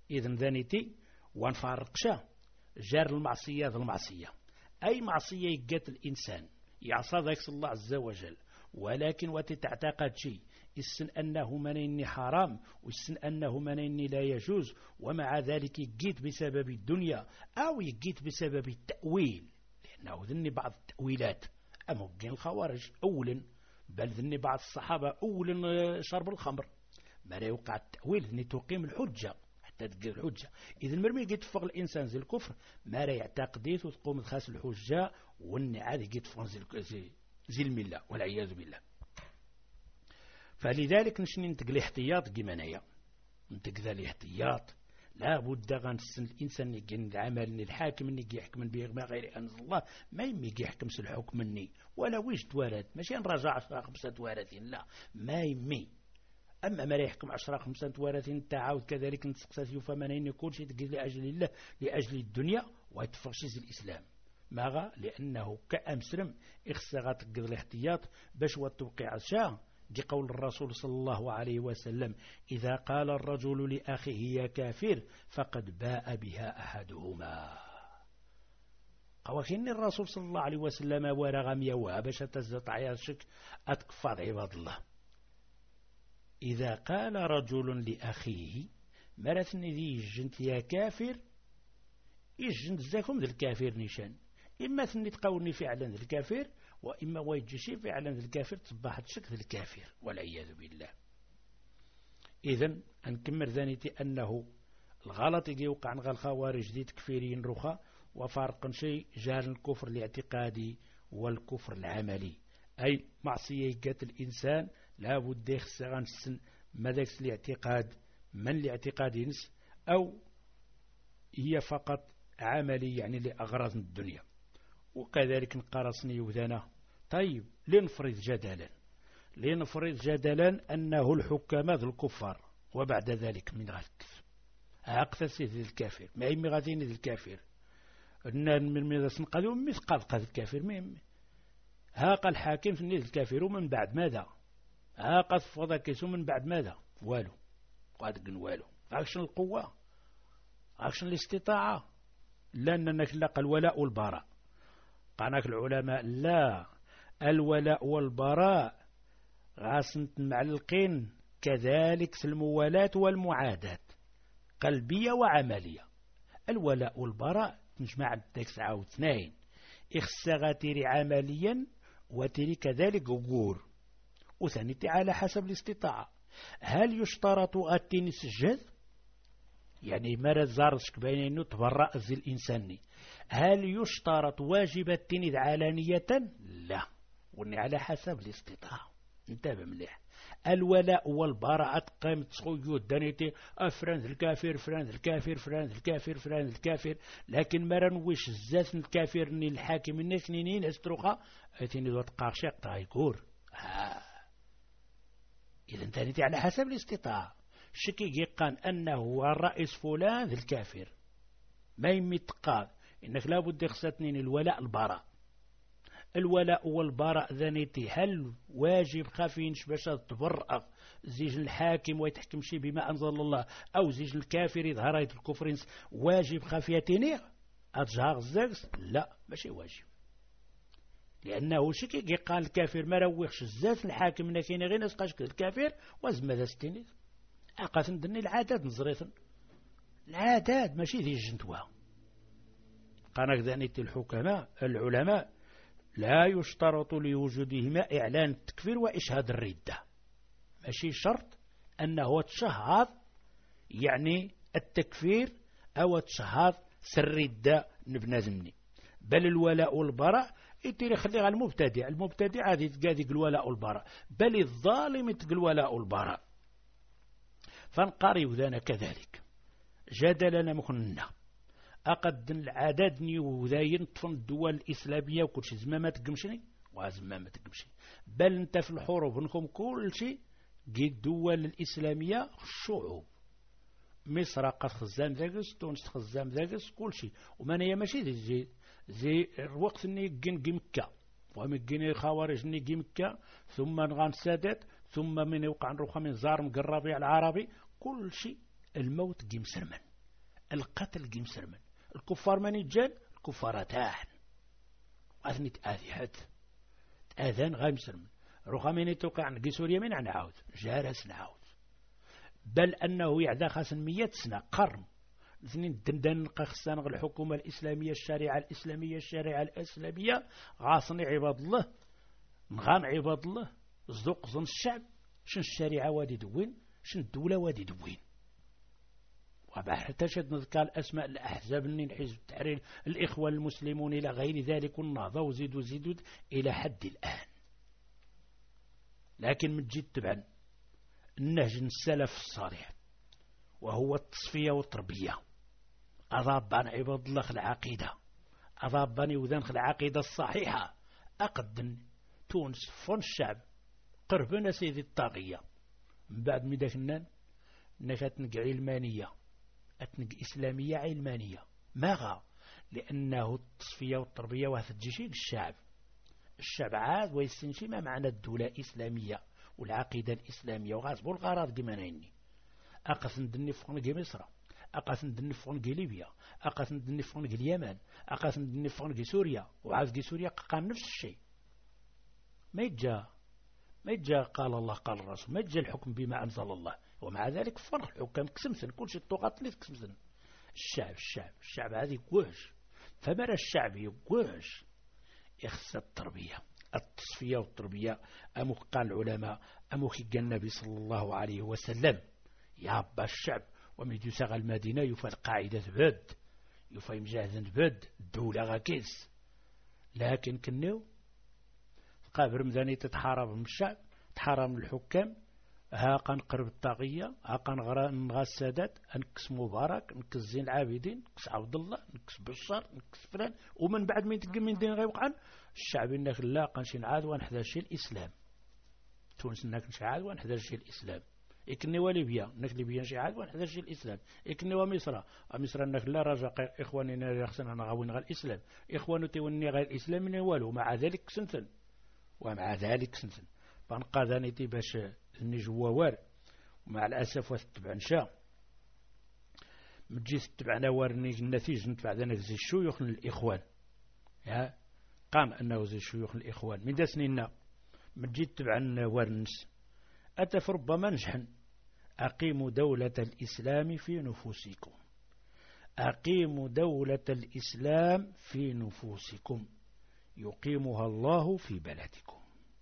Speaker 1: إذن ذانيتي ونفارقشا جار المعصية ذا المعصية، أي معصية يقات الإنسان يعصى ذاك الله عز وجل، ولكن وتتعتقد شيء السن أنه منيني حرام والسن أنه منيني لا يجوز، ومع ذلك يجيت بسبب الدنيا أو يجيت بسبب التأويل، لأنه ذني بعض التأويلات أموجين الخوارج أولا، بل ذني بعض الصحابة أولا شرب الخمر، ما لا يوقع التأويل ذني تقيم الحجة حتى تقيم الحجة. إذا مرمي يتفق الإنسان زي الكفر ما لا يعتقديت وتقوم تخاس الحجة والني عاد يتفق زي, زي الملة والعياذ بالله. فلذلك نشني نتق الاحتياط كيمانايا نتق ذا الاحتياط، لا بد غنسن الانسان يجن العمل الحاكم اللي يحكم به ما غير انزل الله، ما يمي يحكم الحكم مني ولا ويش توارث، ماشي نراجع عشرة خمسة توارثين، لا ما يمي. اما ما لا يحكم عشرة خمسة توارثين تعاود كذلك نتسقسي فمنين كل شيء تقول لاجل الله لاجل الدنيا ويتفرشيز الاسلام ماغا، لانه كامسرم اخصى غتقض الاحتياط باش وتوقع الشاه قول الرسول صلى الله عليه وسلم: إذا قال الرجل لأخيه يا كافر فقد باء بها أحدهما. قوانين الرسول صلى الله عليه وسلم ورغم يوها باش تزط عياشك أتكفر عباد الله. إذا قال رجل لأخيه مرثني ذي جنت يا كافر إجنت زاكم ذي الكافر نشان، إما ثني تقولني فعلا ذي الكافر وإما ويجشي فعلا ذي الكافر تصبحت شك ذي الكافر والعياذ بالله. إذن أنكمر ذانيتي أنه الغلط يجي وقع عن الخوارج ذي تكفيرين رخا وفارق شيء جار الكفر الاعتقادي والكفر العملي، أي معصية يقات الإنسان لا بد يخسر عن السن ماذاك الاعتقاد من الاعتقاد ينس أو هي فقط عملي يعني لأغراض الدنيا. وكذلك نقرصني وذانا. طيب لنفرض جدلا لنفرض جدلا أنه الحكام ذو الكفار وبعد ذلك من غالكف عقد سيد الكافر ما يمي غادين ذي الكافر أن من ماذا سنقذوا مثقال قذ الكافر مهم هاق الحاكم في النيل الكافر ومن بعد ماذا هاق فضا كيسو من بعد ماذا والو قاد والو عكشن القوة عكشن الاستطاعة لأننا نخلق الولاء والبراء. قالك العلماء لا، الولاء والبراء غاسنت معلقين كذلك في الموالاة والمعاداة قلبية وعملية. الولاء والبراء نجمع التسعة واثنين إخسغاتيري عمليا وتري كذلك قور وثاني على حسب الاستطاعة. هل يشترط أتين سجد يعني مرة زارسك بين أنه تبرأ زي الإنساني، هل يشترط واجب التنيذ علانية؟ لا، واني على حسب الاستطاعة. انتبه مليح. الولاء والبراءة قيم تسخيود دانيتي أفران الكافر فران الكافر فران الكافر فران الكافر، لكن مرة نويش الزاس الكافر ني الحاكم الناس نينين استروخا أتيني ذو تقارشيق تايكور. آه. إذا انتانيتي على حسب الاستطاعة. شكي يقان أنه الرئيس فلان ذي الكافر ما يمتقال إنك لابد يخصتنين الولاء البراء. الولاء والبراء ذانيتي هل واجب خافينش باش تبرأ زيج الحاكم ويتحكم شي بما أنزل الله أو زيج الكافر يظهر الكفر واجب خافيتيني أتجهر الزاكس؟ لا ماشي واجب، لأنه شكي يقال الكافر ما رويخش الزاف الحاكم نكين غير نسقاش الكافر وزم ذا ستيني أقاسم دني العادات نزريثن العادات ماشي ذي الجنتوا. قانك ذانيت الحكماء العلماء لا يشترط لوجودهما إعلان التكفير وإشهاد الردة، ماشي شرط أنه تشهد يعني التكفير أو تشهد سر الردة نبنازمني، بل الولاء والبراء يتيري يخلي على المبتدع المبتدع هذه تقاذي الولاء والبراء، بل الظالم تقول الولاء والبراء. فنقاري وذانا كذلك جدلنا مخننا أقد العدد وذاين طفن الدول الإسلامية وكل شيء زمان ما تقمشني وزمان ما تقمشني، بل انت في الحروب نكم كل شيء جي الدول الإسلامية الشعوب مصر قد خزام ذاكس تونس خزام ذاكس كل شيء وما هي ماشي زي زي الوقت اني جن جي مكة ومجيني خوارج ني جي مكة ثم نغان سادات ثم من يوقع نروح من زار مقربي العربي كل شيء الموت جي مسلمان القتل كي مسرمن الكفار ماني جان الكفار تاحن أثني تآذيحت تآذان غاي مسرمن روخا ميني توقع نقي سوريا من نعاود جارس نعاود بل أنه يعدى خاصن مية سنة قرن اثنين دندن قخصان الحكومة الإسلامية الشريعة الإسلامية الشريعة الإسلامية غاصني عباد الله نغان عباد الله زدوق زن الشعب شن الشريعة وادي دوين شن الدولة وادي دوين وبعد تشد نذكر الأسماء الأحزاب النين حزب التحرير الإخوة المسلمون إلى غير ذلك النهضة وزيدوا زيدوا إلى حد الآن. لكن من جد تبعا النهج السلف الصالح وهو التصفية والتربية أضابان عباد الله العقيدة أضابان يوذان العقيدة الصحيحة أقدن تونس فون الشعب قربنا سيدي الطاغية من بعد مداك النان نفات نقع علمانية أتنق إسلامية علمانية ماغا لأنه التصفية والتربية وهتجيشي الشعب الشعب عاد ويستنشي ما معنى الدولة الإسلامية والعقيدة الإسلامية وغاسبوا الغرض كما نيني أقاس ندني فوق مصر أقاس ندني فوق ليبيا أقاس ندني فوق اليمن أقاس ندني فوق سوريا وعاد سوريا قال نفس الشيء ما يجا ما يجا قال الله قال الرسول ما يجا الحكم بما أنزل الله ومع ذلك فرق الحكام كسمسن كل شيء الطغاة اللي كسمسن الشعب الشعب الشعب هذه قواش فمرى الشعب يقواش يخص التربية التصفية والتربية أمو قال العلماء أمو خيق النبي صلى الله عليه وسلم يا أبا الشعب ومن يساغ المدينة يفى القاعدة بد يفى مجاهدا بد الدولة غاكيس لكن كنو قابر مذاني تتحارب من الشعب تحارب من الحكام ها قنقرب الطاغية ها قنغرا السادات نكس مبارك نكس زين العابدين نكس عبد الله نكس بشار نكس فلان ومن بعد من تلقى من دين غيوقعن الشعب إنك لا قنشين عاد ونحذر شيء الإسلام تونس إنك نشي عاد ونحذر شيء الإسلام إكني وليبيا إنك ليبيا نشي عاد ونحذر شيء الإسلام إكني ومصر مصر إنك لا رجع إخواننا يخسن أنا غاوين غير الإسلام إخوانو تيوني غير الإسلام من والو مع ذلك سنثن ومع ذلك سنثن فانقاذاني تي باش النجووار ومع الأسف وتتبع نشاء مجيس تتبعنا وارني النتيجة نتبع ذلك زي الشيوخ الإخوان ها قام أنه زي الشيوخ الإخوان من دا سنينا مجيت تتبعنا وارنس أتف ربما نجحن أقيموا دولة الإسلام في نفوسكم أقيموا دولة الإسلام في نفوسكم يقيمها الله في بلدكم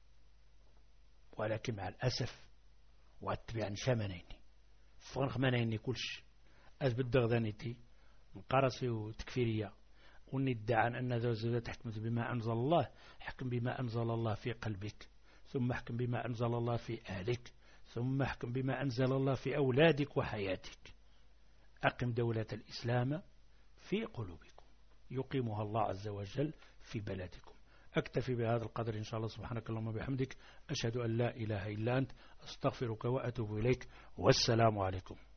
Speaker 1: ولكن مع الأسف واتبع نشامنيني فرنخ منيني كلش أثبت دغدانيتي مقارسي وتكفيرية وندعى عن أن ذو الزوجة تحكم بما أنزل الله حكم بما أنزل الله في قلبك ثم حكم بما أنزل الله في أهلك ثم حكم بما أنزل الله في أولادك وحياتك أقم دولة الإسلام في قلوبكم يقيمها الله عز وجل في بلدكم. أكتفي بهذا القدر إن شاء الله. سبحانك اللهم وبحمدك أشهد أن لا إله إلا أنت أستغفرك وأتوب إليك والسلام عليكم.